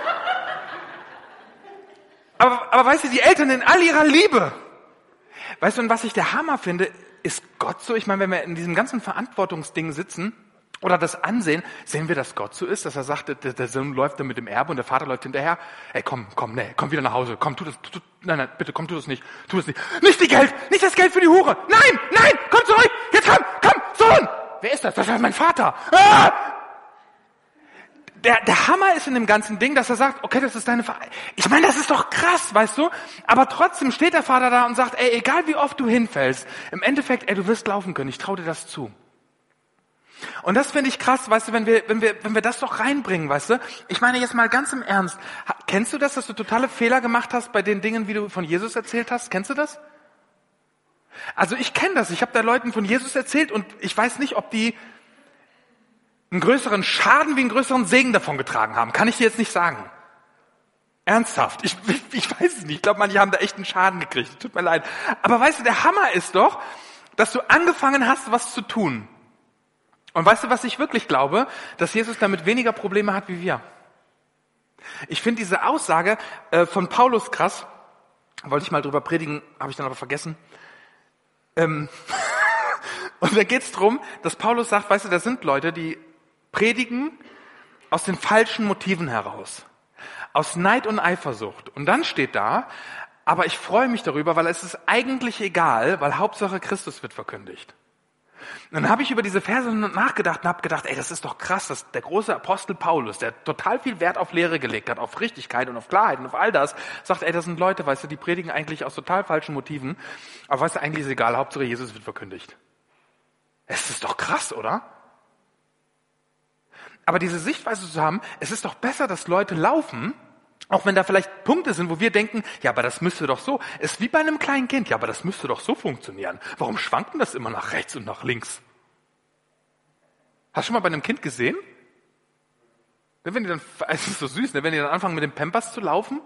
Aber, aber weißt du, die Eltern in all ihrer Liebe, weißt du, und was ich der Hammer finde, ist Gott so? Ich meine, wenn wir in diesem ganzen Verantwortungsding sitzen oder das ansehen, sehen wir, dass Gott so ist, dass er sagt, der, der Sohn läuft dann mit dem Erbe und der Vater läuft hinterher. Ey, komm, komm, nee, komm wieder nach Hause. Komm, tu das, tu, tu, nein, nein, bitte, komm, tu das nicht, tu das nicht. Nicht die Geld, nicht das Geld für die Hure. Nein, nein, komm zurück, jetzt komm, komm, Sohn. Wer ist das? Das ist mein Vater. Ah! Der, der Hammer ist in dem ganzen Ding, dass er sagt, okay, das ist deine Ver... Ich meine, das ist doch krass, weißt du? Aber trotzdem steht der Vater da und sagt, ey, egal wie oft du hinfällst, im Endeffekt, ey, du wirst laufen können, ich traue dir das zu. Und das finde ich krass, weißt du, wenn wir, wenn wir, wenn wir das doch reinbringen, weißt du? Ich meine jetzt mal ganz im Ernst. Ha, kennst du das, dass du totale Fehler gemacht hast bei den Dingen, wie du von Jesus erzählt hast? Kennst du das? Also ich kenne das. Ich habe da Leuten von Jesus erzählt und ich weiß nicht, ob die einen größeren Schaden wie einen größeren Segen davon getragen haben. Kann ich dir jetzt nicht sagen. Ernsthaft. Ich, ich, ich weiß es nicht. Ich glaube, manche haben da echt einen Schaden gekriegt. Tut mir leid. Aber weißt du, der Hammer ist doch, dass du angefangen hast, was zu tun. Und weißt du, was ich wirklich glaube? Dass Jesus damit weniger Probleme hat wie wir. Ich finde diese Aussage äh, von Paulus krass. Wollte ich mal drüber predigen, habe ich dann aber vergessen. Ähm und da geht's drum, dass Paulus sagt, weißt du, da sind Leute, die predigen aus den falschen Motiven heraus. Aus Neid und Eifersucht. Und dann steht da, aber ich freue mich darüber, weil es ist eigentlich egal, weil Hauptsache Christus wird verkündigt. Und dann habe ich über diese Verse nachgedacht und habe gedacht, ey, das ist doch krass, dass der große Apostel Paulus, der total viel Wert auf Lehre gelegt hat, auf Richtigkeit und auf Klarheit und auf all das, sagt, ey, das sind Leute, weißt du, die predigen eigentlich aus total falschen Motiven, aber weißt du, eigentlich ist es egal, Hauptsache Jesus wird verkündigt. Es ist doch krass, oder? Aber diese Sichtweise zu haben, es ist doch besser, dass Leute laufen, auch wenn da vielleicht Punkte sind, wo wir denken, ja, aber das müsste doch so. Es ist wie bei einem kleinen Kind, ja, aber das müsste doch so funktionieren. Warum schwankt denn das immer nach rechts und nach links? Hast du schon mal bei einem Kind gesehen? Wenn die dann, es ist so süß, ne? Wenn die dann anfangen mit dem Pampers zu laufen,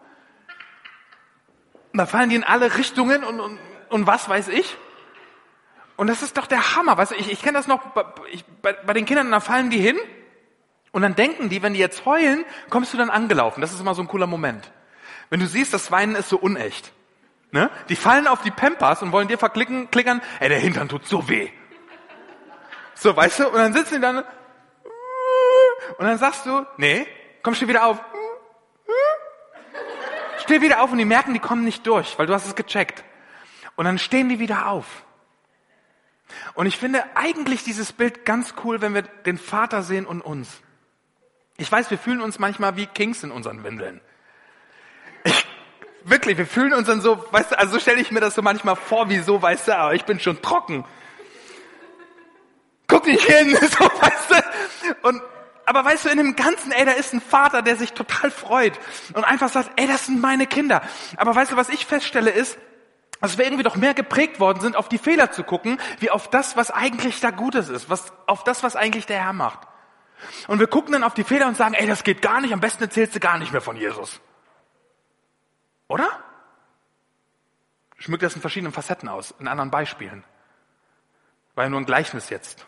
da fallen die in alle Richtungen und, und, und was weiß ich. Und das ist doch der Hammer. Weißt du, ich, ich kenne das noch bei, ich, bei, bei den Kindern, da fallen die hin und dann denken die, wenn die jetzt heulen, kommst du dann angelaufen. Das ist immer so ein cooler Moment. Wenn du siehst, das Weinen ist so unecht. Ne? Die fallen auf die Pampers und wollen dir verklicken, klickern, ey, der Hintern tut so weh. So, weißt du, und dann sitzen die dann und dann sagst du, nee, komm, steh wieder auf. Steh wieder auf und die merken, die kommen nicht durch, weil du hast es gecheckt. Und dann stehen die wieder auf. Und ich finde eigentlich dieses Bild ganz cool, wenn wir den Vater sehen und uns. Ich weiß, wir fühlen uns manchmal wie Kings in unseren Windeln. Ich, wirklich, wir fühlen uns dann so, weißt du, also so stelle ich mir das so manchmal vor, wie so, weißt du, aber ich bin schon trocken. Guck nicht hin, so, weißt du. Und, aber weißt du, in dem Ganzen, ey, da ist ein Vater, der sich total freut und einfach sagt, ey, das sind meine Kinder. Aber weißt du, was ich feststelle ist, dass wir irgendwie doch mehr geprägt worden sind, auf die Fehler zu gucken, wie auf das, was eigentlich da Gutes ist, was, auf das, was eigentlich der Herr macht. Und wir gucken dann auf die Fehler und sagen, ey, das geht gar nicht, am besten erzählst du gar nicht mehr von Jesus. Oder? Schmückt das in verschiedenen Facetten aus, in anderen Beispielen. War ja nur ein Gleichnis jetzt.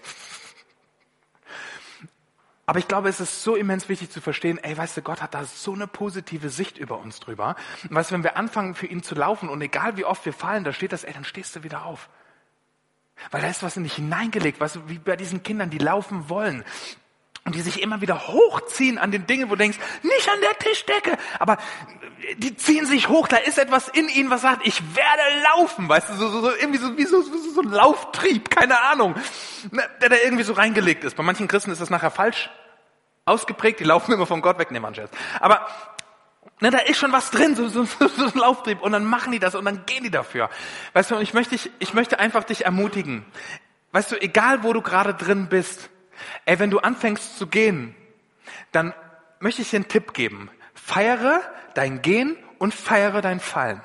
Aber ich glaube, es ist so immens wichtig zu verstehen, ey, weißt du, Gott hat da so eine positive Sicht über uns drüber. Und weißt du, wenn wir anfangen, für ihn zu laufen und egal wie oft wir fallen, da steht das, ey, dann stehst du wieder auf. Weil da ist was in dich hineingelegt, weißt du, wie bei diesen Kindern, die laufen wollen. Und die sich immer wieder hochziehen an den Dingen, wo du denkst, nicht an der Tischdecke. Aber die ziehen sich hoch, da ist etwas in ihnen, was sagt, ich werde laufen, weißt du, so, so, so irgendwie so wie so, so, so ein Lauftrieb, keine Ahnung, der da irgendwie so reingelegt ist. Bei manchen Christen ist das nachher falsch ausgeprägt, die laufen immer von Gott weg, ne, manches. Aber ne, da ist schon was drin, so, so, so, so ein Lauftrieb, und dann machen die das und dann gehen die dafür. Weißt du, und ich möchte, dich, ich möchte einfach dich ermutigen. Weißt du, egal wo du gerade drin bist, ey, wenn du anfängst zu gehen, dann möchte ich dir einen Tipp geben. Feiere dein Gehen und feiere dein Fallen.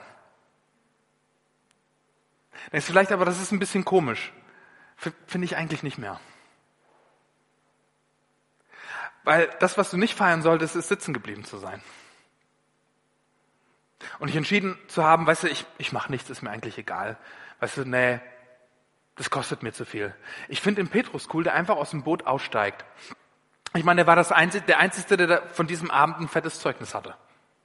Das ist vielleicht aber, das ist ein bisschen komisch. Finde ich eigentlich nicht mehr. Weil das, was du nicht feiern solltest, ist sitzen geblieben zu sein. Und dich entschieden zu haben, weißt du, ich, ich mache nichts, ist mir eigentlich egal. Weißt du, nee, das kostet mir zu viel. Ich finde den Petrus cool, der einfach aus dem Boot aussteigt. Ich meine, der war das Einzige, der Einzige, der von diesem Abend ein fettes Zeugnis hatte.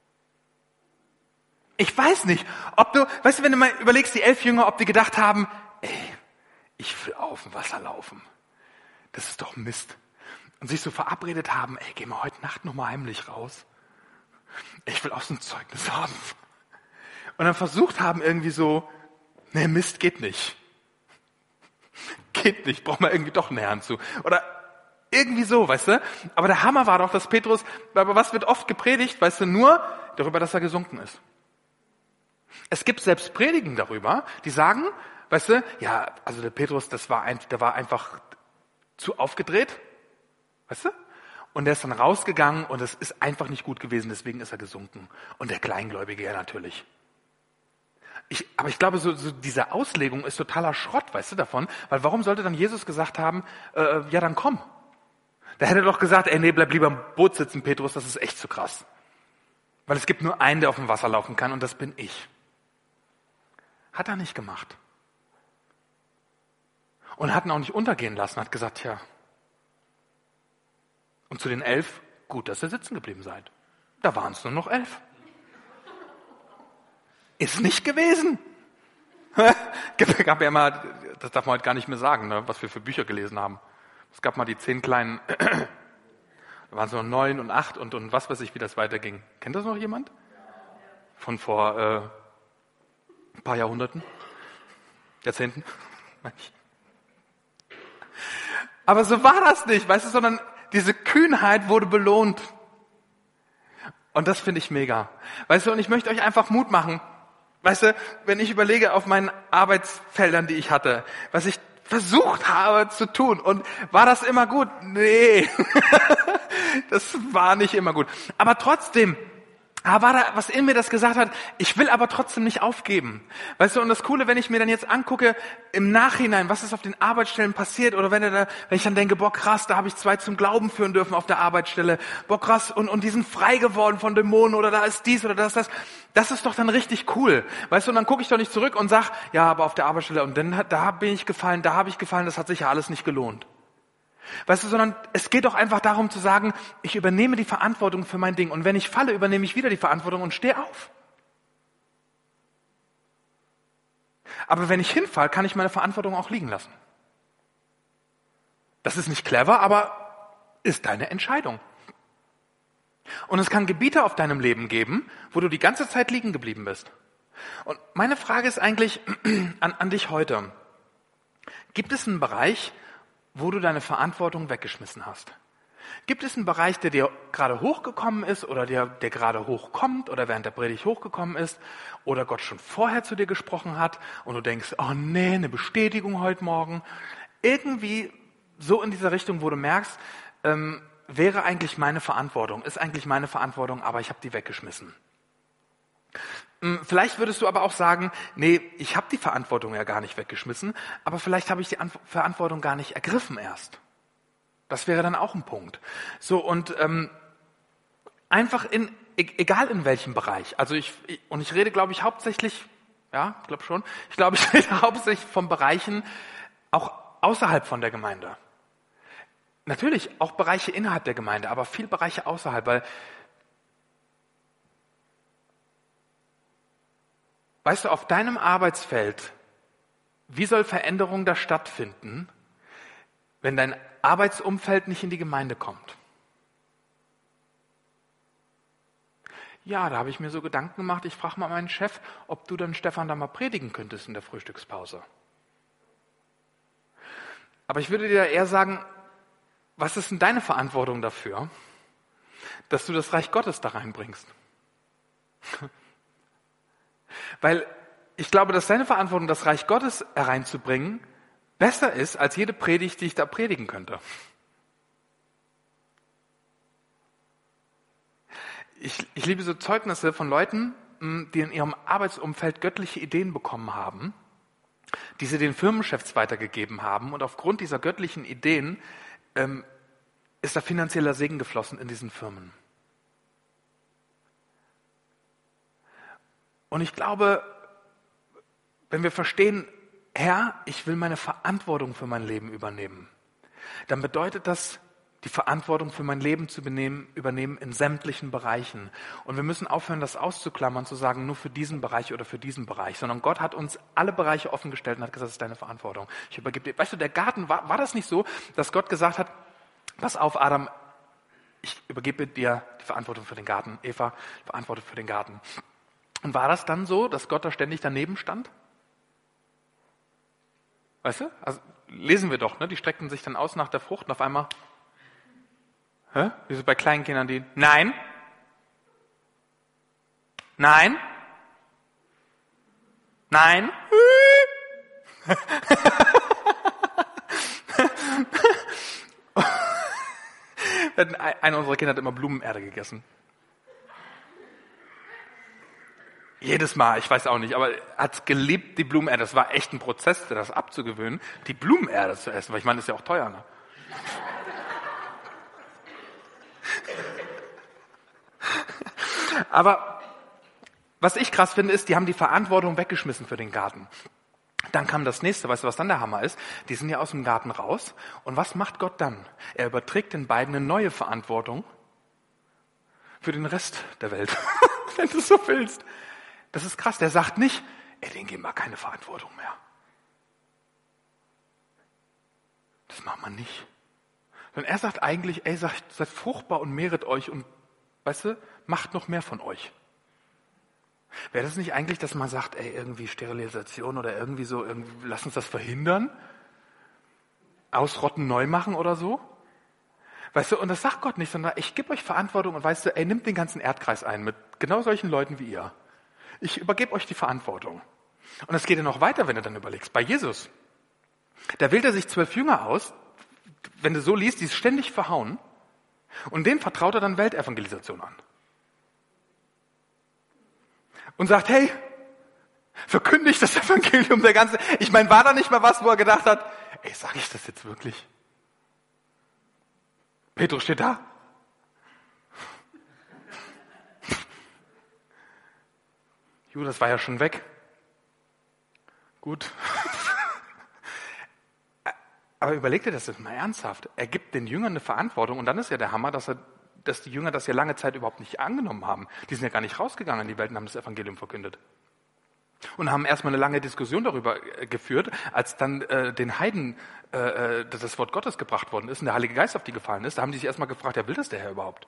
Ich weiß nicht, ob du, weißt du, wenn du mal überlegst, die elf Jünger, ob die gedacht haben, ey, ich will auf dem Wasser laufen. Das ist doch Mist. Und sich so verabredet haben, ey, gehen wir heute Nacht nochmal heimlich raus. Ich will auch so ein Zeugnis haben. Und dann versucht haben irgendwie so, nee, Mist, geht nicht. Geht nicht, braucht man irgendwie doch einen Herrn zu. Oder irgendwie so, weißt du? Aber der Hammer war doch, dass Petrus, aber was wird oft gepredigt, weißt du, nur darüber, dass er gesunken ist. Es gibt selbst Predigen darüber, die sagen, weißt du, ja, also der Petrus, das war ein, der war einfach zu aufgedreht, weißt du? Und der ist dann rausgegangen und es ist einfach nicht gut gewesen, deswegen ist er gesunken. Und der Kleingläubige ja natürlich. Ich, aber ich glaube, so, so diese Auslegung ist totaler Schrott, weißt du, davon, weil warum sollte dann Jesus gesagt haben, äh, ja, dann komm. Da hätte er doch gesagt, ey, nee, bleib lieber im Boot sitzen, Petrus, das ist echt zu krass. Weil es gibt nur einen, der auf dem Wasser laufen kann, und das bin ich. Hat er nicht gemacht. Und hat ihn auch nicht untergehen lassen, hat gesagt, ja. Und zu den elf, gut, dass ihr sitzen geblieben seid. Da waren es nur noch elf. Ist nicht gewesen. Gab ja immer, das darf man heute gar nicht mehr sagen, ne, was wir für Bücher gelesen haben. Es gab mal die zehn kleinen, da waren es noch neun und acht und, und was weiß ich, wie das weiterging. Kennt das noch jemand? Von vor äh, ein paar Jahrhunderten? Jahrzehnten? Aber so war das nicht, weißt du, sondern diese Kühnheit wurde belohnt. Und das finde ich mega. Weißt du, und ich möchte euch einfach Mut machen. Weißt du, wenn ich überlege auf meinen Arbeitsfeldern, die ich hatte, was ich versucht habe zu tun, und war das immer gut? Nee, das war nicht immer gut. Aber trotzdem, da war da was in mir, das gesagt hat, ich will aber trotzdem nicht aufgeben. Weißt du, und das Coole, wenn ich mir dann jetzt angucke, im Nachhinein, was ist auf den Arbeitsstellen passiert, oder wenn, da, wenn ich dann denke, boah krass, da habe ich zwei zum Glauben führen dürfen auf der Arbeitsstelle, boah krass, und, und die sind frei geworden von Dämonen, oder da ist dies, oder das, das, das ist doch dann richtig cool. Weißt du, und dann gucke ich doch nicht zurück und sag, ja, aber auf der Arbeitsstelle, und dann, da bin ich gefallen, da habe ich gefallen, das hat sich ja alles nicht gelohnt. Weißt du, sondern es geht doch einfach darum zu sagen, ich übernehme die Verantwortung für mein Ding. Und wenn ich falle, übernehme ich wieder die Verantwortung und stehe auf. Aber wenn ich hinfalle, kann ich meine Verantwortung auch liegen lassen. Das ist nicht clever, aber ist deine Entscheidung. Und es kann Gebiete auf deinem Leben geben, wo du die ganze Zeit liegen geblieben bist. Und meine Frage ist eigentlich an, an dich heute. Gibt es einen Bereich, wo du deine Verantwortung weggeschmissen hast? Gibt es einen Bereich, der dir gerade hochgekommen ist oder der, der gerade hochkommt oder während der Predigt hochgekommen ist oder Gott schon vorher zu dir gesprochen hat und du denkst, oh nee, eine Bestätigung heute Morgen. Irgendwie so in dieser Richtung, wo du merkst, ähm, wäre eigentlich meine Verantwortung, ist eigentlich meine Verantwortung, aber ich habe die weggeschmissen. Vielleicht würdest du aber auch sagen, nee, ich habe die Verantwortung ja gar nicht weggeschmissen, aber vielleicht habe ich die Anf- Verantwortung gar nicht ergriffen erst. Das wäre dann auch ein Punkt. So, und ähm, einfach in, e- egal in welchem Bereich, also ich, ich und ich rede, glaube ich, hauptsächlich, ja, ich glaube schon, ich glaube, ich rede hauptsächlich von Bereichen auch außerhalb von der Gemeinde. Natürlich auch Bereiche innerhalb der Gemeinde, aber viel Bereiche außerhalb, weil weißt du, auf deinem Arbeitsfeld, wie soll Veränderung da stattfinden, wenn dein Arbeitsumfeld nicht in die Gemeinde kommt? Ja, da habe ich mir so Gedanken gemacht, ich frage mal meinen Chef, ob du dann Stefan da mal predigen könntest in der Frühstückspause. Aber ich würde dir eher sagen, was ist denn deine Verantwortung dafür, dass du das Reich Gottes da reinbringst? Weil ich glaube, dass deine Verantwortung, das Reich Gottes hereinzubringen, besser ist als jede Predigt, die ich da predigen könnte. Ich, ich liebe so Zeugnisse von Leuten, die in ihrem Arbeitsumfeld göttliche Ideen bekommen haben, die sie den Firmenchefs weitergegeben haben. Und aufgrund dieser göttlichen Ideen ähm, ist da finanzieller Segen geflossen in diesen Firmen. Und ich glaube, wenn wir verstehen, Herr, ich will meine Verantwortung für mein Leben übernehmen, dann bedeutet das, die Verantwortung für mein Leben zu übernehmen, übernehmen in sämtlichen Bereichen. Und wir müssen aufhören, das auszuklammern, zu sagen, nur für diesen Bereich oder für diesen Bereich, sondern Gott hat uns alle Bereiche offengestellt und hat gesagt, das ist deine Verantwortung. Ich übergebe dir. Weißt du, der Garten, war, war das nicht so, dass Gott gesagt hat, pass auf, Adam, ich übergebe dir die Verantwortung für den Garten, Eva, verantwortet für den Garten. Und war das dann so, dass Gott da ständig daneben stand? Weißt du? Also lesen wir doch, ne? Die streckten sich dann aus nach der Frucht und auf einmal, hä? Wie so bei kleinen Kindern, die, nein, nein, nein. Einer unserer Kinder hat immer Blumenerde gegessen. Jedes Mal, ich weiß auch nicht, aber er hat geliebt, die Blumenerde. Das war echt ein Prozess, das abzugewöhnen, die Blumenerde zu essen, weil ich meine, das ist ja auch teuer, ne? Aber was ich krass finde, ist, die haben die Verantwortung weggeschmissen für den Garten. Dann kam das nächste, weißt du, was dann der Hammer ist? Die sind ja aus dem Garten raus. Und was macht Gott dann? Er überträgt den beiden eine neue Verantwortung für den Rest der Welt, wenn du so willst. Das ist krass. Der sagt nicht, ey, denen geben wir keine Verantwortung mehr. Das macht man nicht. Sondern er sagt eigentlich, ey, seid, seid fruchtbar und mehret euch und, weißt du, macht noch mehr von euch. Wäre das nicht eigentlich, dass man sagt, ey, irgendwie Sterilisation oder irgendwie so, irgendwie, lass uns das verhindern? Ausrotten, neu machen oder so? Weißt du, und das sagt Gott nicht, sondern ich gebe euch Verantwortung und weißt du, ey, nimmt den ganzen Erdkreis ein mit genau solchen Leuten wie ihr. Ich übergebe euch die Verantwortung. Und es geht ja noch weiter, wenn du dann überlegst. Bei Jesus, da wählt er sich zwölf Jünger aus, wenn du so liest, die ist ständig verhauen, und denen vertraut er dann Weltevangelisation an. Und sagt, hey, verkündigt das Evangelium der ganzen. Ich meine, war da nicht mal was, wo er gedacht hat, ey, sage ich das jetzt wirklich? Petrus steht da. Judas war ja schon weg. Gut. Aber überleg dir das jetzt mal ernsthaft. Er gibt den Jüngern eine Verantwortung und dann ist ja der Hammer, dass, er, dass die Jünger das ja lange Zeit überhaupt nicht angenommen haben. Die sind ja gar nicht rausgegangen in die Welt und haben das Evangelium verkündet. Und haben erstmal eine lange Diskussion darüber geführt, als dann äh, den Heiden äh, das Wort Gottes gebracht worden ist und der Heilige Geist auf die gefallen ist. Da haben die sich erstmal gefragt, ja, will das der Herr überhaupt?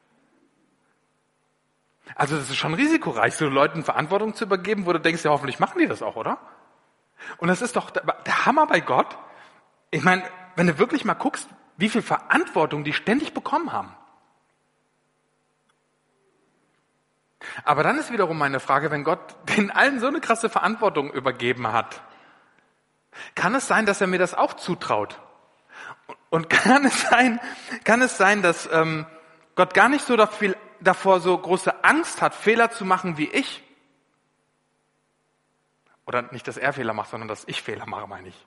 Also das ist schon risikoreich, so Leuten Verantwortung zu übergeben, wo du denkst, ja, hoffentlich machen die das auch, oder? Und das ist doch der, der Hammer bei Gott. Ich meine, wenn du wirklich mal guckst, wie viel Verantwortung die ständig bekommen haben. Aber dann ist wiederum meine Frage, wenn Gott den allen so eine krasse Verantwortung übergeben hat, kann es sein, dass er mir das auch zutraut? Und kann es sein, kann es sein, dass ähm, Gott gar nicht so dafür, davor so große Angst hat, Fehler zu machen wie ich? Oder nicht, dass er Fehler macht, sondern dass ich Fehler mache, meine ich.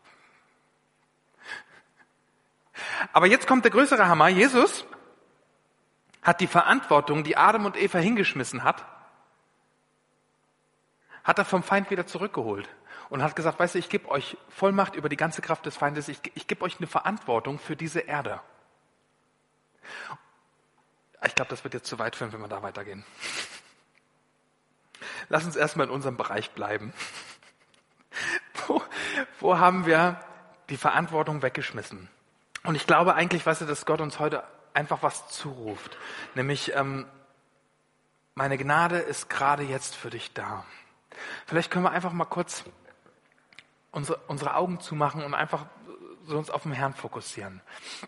Aber jetzt kommt der größere Hammer. Jesus hat die Verantwortung, die Adam und Eva hingeschmissen hat, hat er vom Feind wieder zurückgeholt und hat gesagt, weißt du, ich gebe euch Vollmacht über die ganze Kraft des Feindes, ich, ich gebe euch eine Verantwortung für diese Erde. Ich glaube, das wird jetzt zu weit führen, wenn wir da weitergehen. Lass uns erstmal in unserem Bereich bleiben. Wo, wo haben wir die Verantwortung weggeschmissen? Und ich glaube eigentlich, weißt du, dass Gott uns heute einfach was zuruft. Nämlich, ähm, meine Gnade ist gerade jetzt für dich da. Vielleicht können wir einfach mal kurz unsere, unsere Augen zumachen und einfach so uns auf den Herrn fokussieren.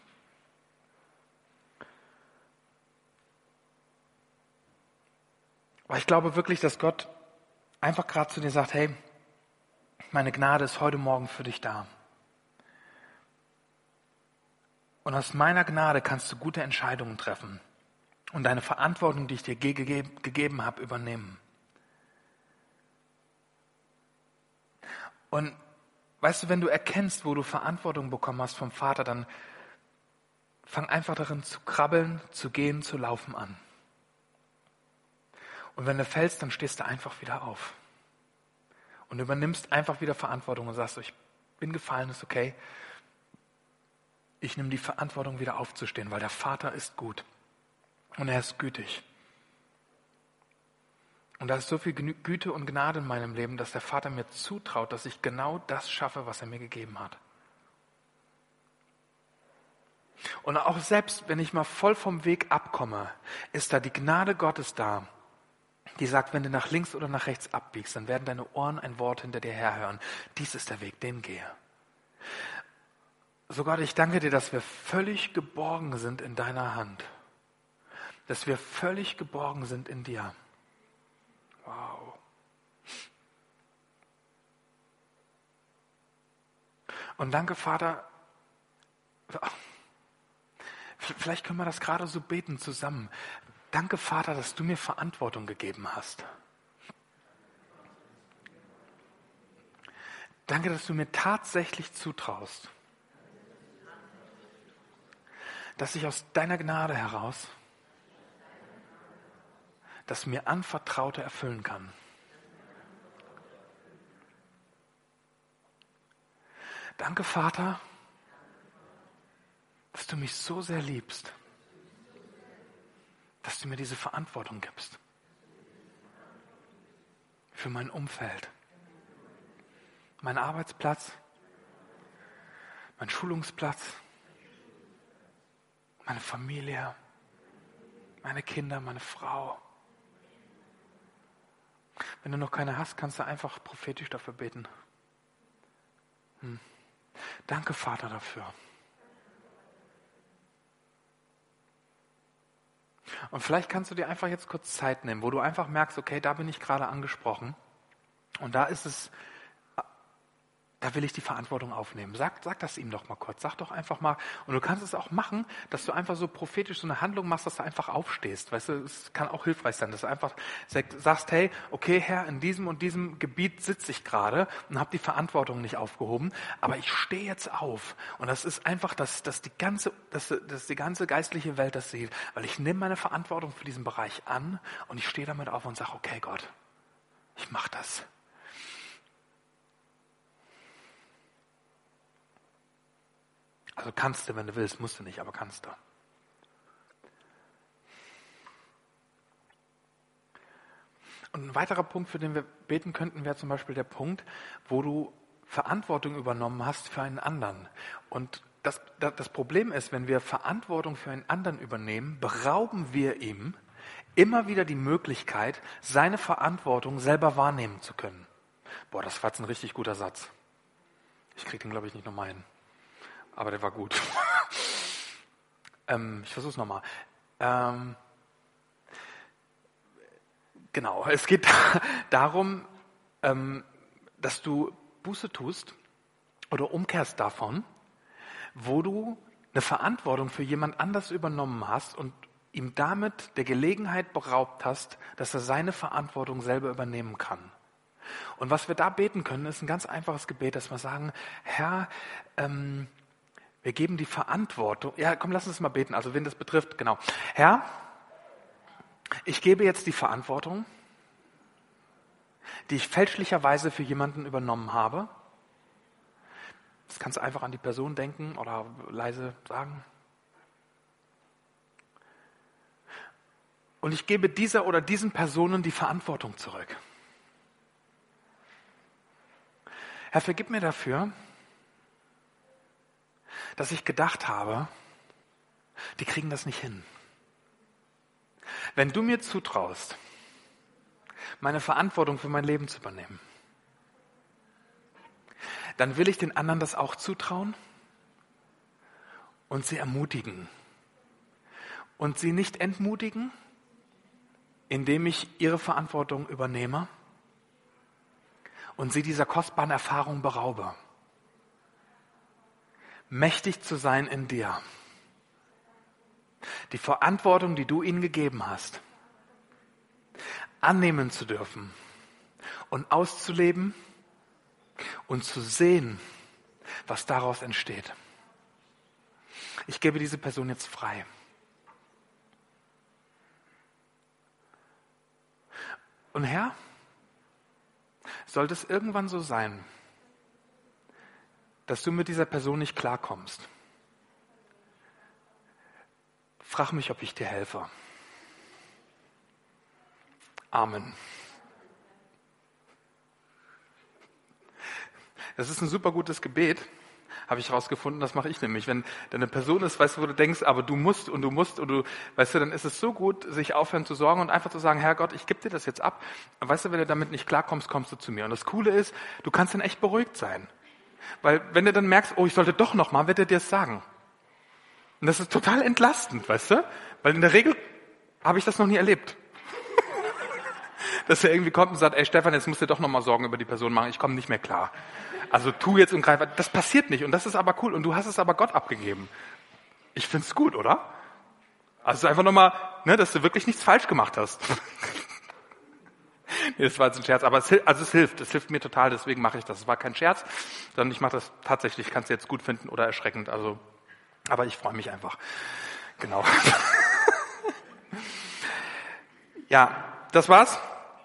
Weil ich glaube wirklich, dass Gott einfach gerade zu dir sagt, hey, meine Gnade ist heute Morgen für dich da. Und aus meiner Gnade kannst du gute Entscheidungen treffen und deine Verantwortung, die ich dir ge- ge- gegeben habe, übernehmen. Und weißt du, wenn du erkennst, wo du Verantwortung bekommen hast vom Vater, dann fang einfach darin zu krabbeln, zu gehen, zu laufen an. Und wenn du fällst, dann stehst du einfach wieder auf. Und übernimmst einfach wieder Verantwortung und sagst, ich bin gefallen, ist okay. Ich nehme die Verantwortung, wieder aufzustehen, weil der Vater ist gut. Und er ist gütig. Und da ist so viel Güte und Gnade in meinem Leben, dass der Vater mir zutraut, dass ich genau das schaffe, was er mir gegeben hat. Und auch selbst, wenn ich mal voll vom Weg abkomme, ist da die Gnade Gottes da, die sagt, wenn du nach links oder nach rechts abbiegst, dann werden deine Ohren ein Wort hinter dir herhören. Dies ist der Weg, den gehe. So Gott, ich danke dir, dass wir völlig geborgen sind in deiner Hand. Dass wir völlig geborgen sind in dir. Wow. Und danke, Vater. Vielleicht können wir das gerade so beten zusammen. Danke, Vater, dass du mir Verantwortung gegeben hast. Danke, dass du mir tatsächlich zutraust, dass ich aus deiner Gnade heraus das mir Anvertraute erfüllen kann. Danke, Vater, dass du mich so sehr liebst, dass du mir diese Verantwortung gibst für mein Umfeld, meinen Arbeitsplatz, meinen Schulungsplatz, meine Familie, meine Kinder, meine Frau. Wenn du noch keine hast, kannst du einfach prophetisch dafür beten. Hm. Danke, Vater, dafür. Und vielleicht kannst du dir einfach jetzt kurz Zeit nehmen, wo du einfach merkst, okay, da bin ich gerade angesprochen und da ist es, da will ich die Verantwortung aufnehmen. Sag, sag das ihm doch mal kurz. Sag doch einfach mal. Und du kannst es auch machen, dass du einfach so prophetisch so eine Handlung machst, dass du einfach aufstehst. Weißt du, es kann auch hilfreich sein, dass du einfach sagst, hey, okay, Herr, in diesem und diesem Gebiet sitze ich gerade und habe die Verantwortung nicht aufgehoben, aber ich stehe jetzt auf. Und das ist einfach, dass, dass, die ganze, dass, dass die ganze geistliche Welt das sieht. Weil ich nehme meine Verantwortung für diesen Bereich an und ich stehe damit auf und sage, okay, Gott, ich mache das. Also kannst du, wenn du willst, musst du nicht, aber kannst du. Und ein weiterer Punkt, für den wir beten könnten, wäre zum Beispiel der Punkt, wo du Verantwortung übernommen hast für einen anderen. Und das, das Problem ist, wenn wir Verantwortung für einen anderen übernehmen, berauben wir ihm immer wieder die Möglichkeit, seine Verantwortung selber wahrnehmen zu können. Boah, das war jetzt ein richtig guter Satz. Ich kriege den, glaube ich, nicht nochmal hin. Aber der war gut. ähm, ich versuche es nochmal. Ähm, genau, es geht darum, ähm, dass du Buße tust oder umkehrst davon, wo du eine Verantwortung für jemand anders übernommen hast und ihm damit der Gelegenheit beraubt hast, dass er seine Verantwortung selber übernehmen kann. Und was wir da beten können, ist ein ganz einfaches Gebet, dass wir sagen, Herr, ähm, wir geben die Verantwortung, ja komm, lass uns mal beten, also wen das betrifft, genau. Herr, ich gebe jetzt die Verantwortung, die ich fälschlicherweise für jemanden übernommen habe. Das kannst du einfach an die Person denken oder leise sagen. Und ich gebe dieser oder diesen Personen die Verantwortung zurück. Herr, vergib mir dafür, dass ich gedacht habe, die kriegen das nicht hin. Wenn du mir zutraust, meine Verantwortung für mein Leben zu übernehmen. Dann will ich den anderen das auch zutrauen und sie ermutigen. Und sie nicht entmutigen, indem ich ihre Verantwortung übernehme und sie dieser kostbaren Erfahrung beraube. Mächtig zu sein in dir. Die Verantwortung, die du ihnen gegeben hast, annehmen zu dürfen und auszuleben und zu sehen, was daraus entsteht. Ich gebe diese Person jetzt frei. Und Herr, sollte es irgendwann so sein, dass du mit dieser Person nicht klarkommst, frag mich, ob ich dir helfe. Amen. Das ist ein super gutes Gebet, habe ich herausgefunden, das mache ich nämlich. Wenn da eine Person ist, weißt du, wo du denkst, aber du musst und du musst und du, weißt du, dann ist es so gut, sich aufhören zu sorgen und einfach zu sagen, Herr Gott, ich gebe dir das jetzt ab. Und weißt du, wenn du damit nicht klarkommst, kommst du zu mir. Und das Coole ist, du kannst dann echt beruhigt sein. Weil wenn du dann merkst, oh, ich sollte doch nochmal, wird er dir es sagen. Und das ist total entlastend, weißt du? Weil in der Regel habe ich das noch nie erlebt. Dass er irgendwie kommt und sagt, ey Stefan, jetzt musst du dir doch nochmal Sorgen über die Person machen, ich komme nicht mehr klar. Also tu jetzt und greif. Das passiert nicht und das ist aber cool und du hast es aber Gott abgegeben. Ich find's gut, oder? Also einfach nochmal, ne, dass du wirklich nichts falsch gemacht hast. Nee, das war jetzt ein Scherz, aber es, also es hilft, es hilft mir total, deswegen mache ich das. Es war kein Scherz, sondern ich mache das tatsächlich, kannst du jetzt gut finden oder erschreckend, also, aber ich freue mich einfach. Genau. Ja, das war's.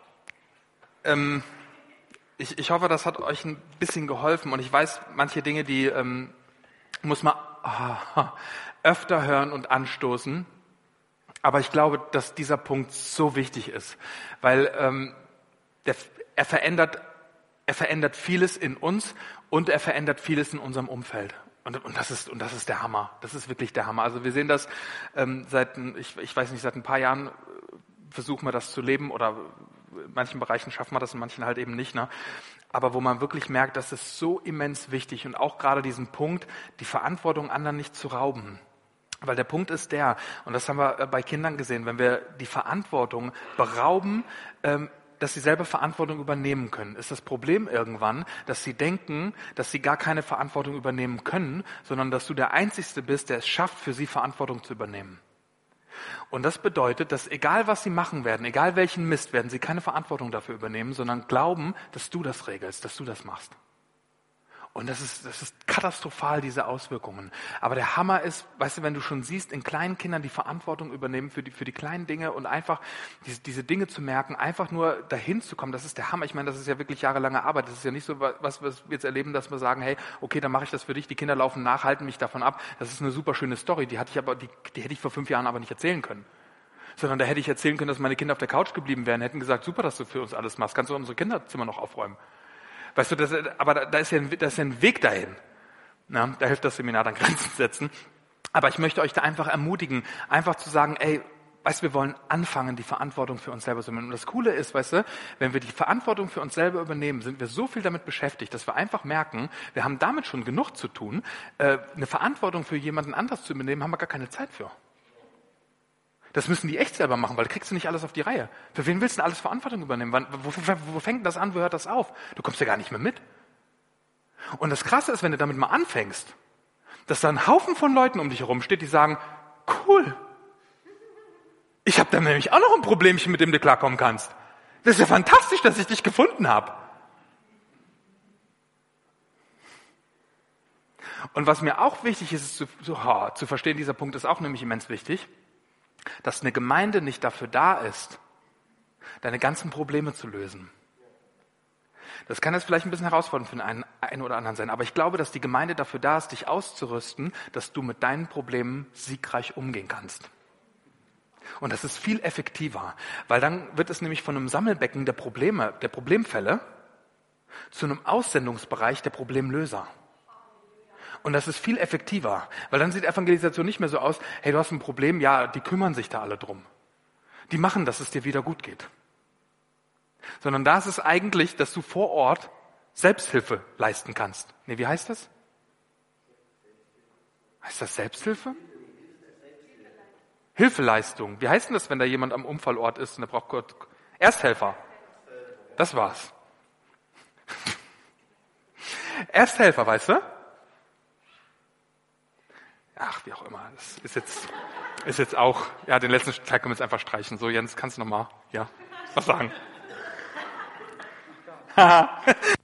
Ähm, ich, ich hoffe, das hat euch ein bisschen geholfen und ich weiß, manche Dinge, die ähm, muss man ah, öfter hören und anstoßen, aber ich glaube, dass dieser Punkt so wichtig ist, weil ähm, der, er verändert, er verändert vieles in uns und er verändert vieles in unserem Umfeld. Und, und das ist und das ist der Hammer. Das ist wirklich der Hammer. Also wir sehen das ähm, seit ich, ich weiß nicht seit ein paar Jahren versuchen wir das zu leben oder in manchen Bereichen schaffen wir das, in manchen halt eben nicht. Ne? Aber wo man wirklich merkt, das ist so immens wichtig und auch gerade diesen Punkt, die Verantwortung anderen nicht zu rauben. Weil der Punkt ist der, und das haben wir bei Kindern gesehen, wenn wir die Verantwortung berauben, ähm, dass sie selber Verantwortung übernehmen können, ist das Problem irgendwann, dass sie denken, dass sie gar keine Verantwortung übernehmen können, sondern dass du der Einzige bist, der es schafft, für sie Verantwortung zu übernehmen. Und das bedeutet, dass egal was sie machen werden, egal welchen Mist, werden sie keine Verantwortung dafür übernehmen, sondern glauben, dass du das regelst, dass du das machst. Und das ist, das ist katastrophal, diese Auswirkungen. Aber der Hammer ist, weißt du, wenn du schon siehst, in kleinen Kindern die Verantwortung übernehmen für die, für die kleinen Dinge und einfach diese, diese Dinge zu merken, einfach nur dahin zu kommen, das ist der Hammer. Ich meine, das ist ja wirklich jahrelange Arbeit. Das ist ja nicht so, was wir jetzt erleben, dass wir sagen, hey, okay, dann mache ich das für dich. Die Kinder laufen nach, halten mich davon ab. Das ist eine super schöne Story. Die hatte ich aber, die, die hätte ich vor fünf Jahren aber nicht erzählen können. Sondern da hätte ich erzählen können, dass meine Kinder auf der Couch geblieben wären, hätten gesagt, super, dass du für uns alles machst. Kannst du unsere Kinderzimmer noch aufräumen? Weißt du, das, aber da, da, ist ja ein, da ist ja ein Weg dahin. Na, da hilft das Seminar dann Grenzen setzen. Aber ich möchte euch da einfach ermutigen, einfach zu sagen, ey, weißt du, wir wollen anfangen, die Verantwortung für uns selber zu übernehmen. Und das Coole ist, weißt du, wenn wir die Verantwortung für uns selber übernehmen, sind wir so viel damit beschäftigt, dass wir einfach merken, wir haben damit schon genug zu tun. Äh, eine Verantwortung für jemanden anders zu übernehmen, haben wir gar keine Zeit für. Das müssen die echt selber machen, weil du kriegst du nicht alles auf die Reihe. Für wen willst du denn alles Verantwortung übernehmen? Wann, wo, wo, wo fängt das an, wo hört das auf? Du kommst ja gar nicht mehr mit. Und das Krasse ist, wenn du damit mal anfängst, dass da ein Haufen von Leuten um dich herum steht, die sagen, cool, ich habe da nämlich auch noch ein Problemchen, mit dem du klarkommen kannst. Das ist ja fantastisch, dass ich dich gefunden habe. Und was mir auch wichtig ist, ist zu, zu, oh, zu verstehen, dieser Punkt ist auch nämlich immens wichtig, dass eine Gemeinde nicht dafür da ist, deine ganzen Probleme zu lösen. Das kann jetzt vielleicht ein bisschen herausfordernd für den einen, einen oder anderen sein, aber ich glaube, dass die Gemeinde dafür da ist, dich auszurüsten, dass du mit deinen Problemen siegreich umgehen kannst. Und das ist viel effektiver, weil dann wird es nämlich von einem Sammelbecken der Probleme, der Problemfälle zu einem Aussendungsbereich der Problemlöser. Und das ist viel effektiver, weil dann sieht Evangelisation nicht mehr so aus, hey, du hast ein Problem, ja, die kümmern sich da alle drum. Die machen, dass es dir wieder gut geht. sondern da ist es eigentlich, dass du vor Ort Selbsthilfe leisten kannst. Nee, wie heißt das? Heißt das Selbsthilfe? Hilfeleistung. Wie heißt denn das, wenn da jemand am Unfallort ist und der braucht Gott? Ersthelfer. Das war's. Ersthelfer, weißt du? Ach, wie auch immer. Das ist jetzt, ist jetzt auch, ja, den letzten Teil können wir jetzt einfach streichen. So, Jens, kannst du nochmal, ja, was sagen?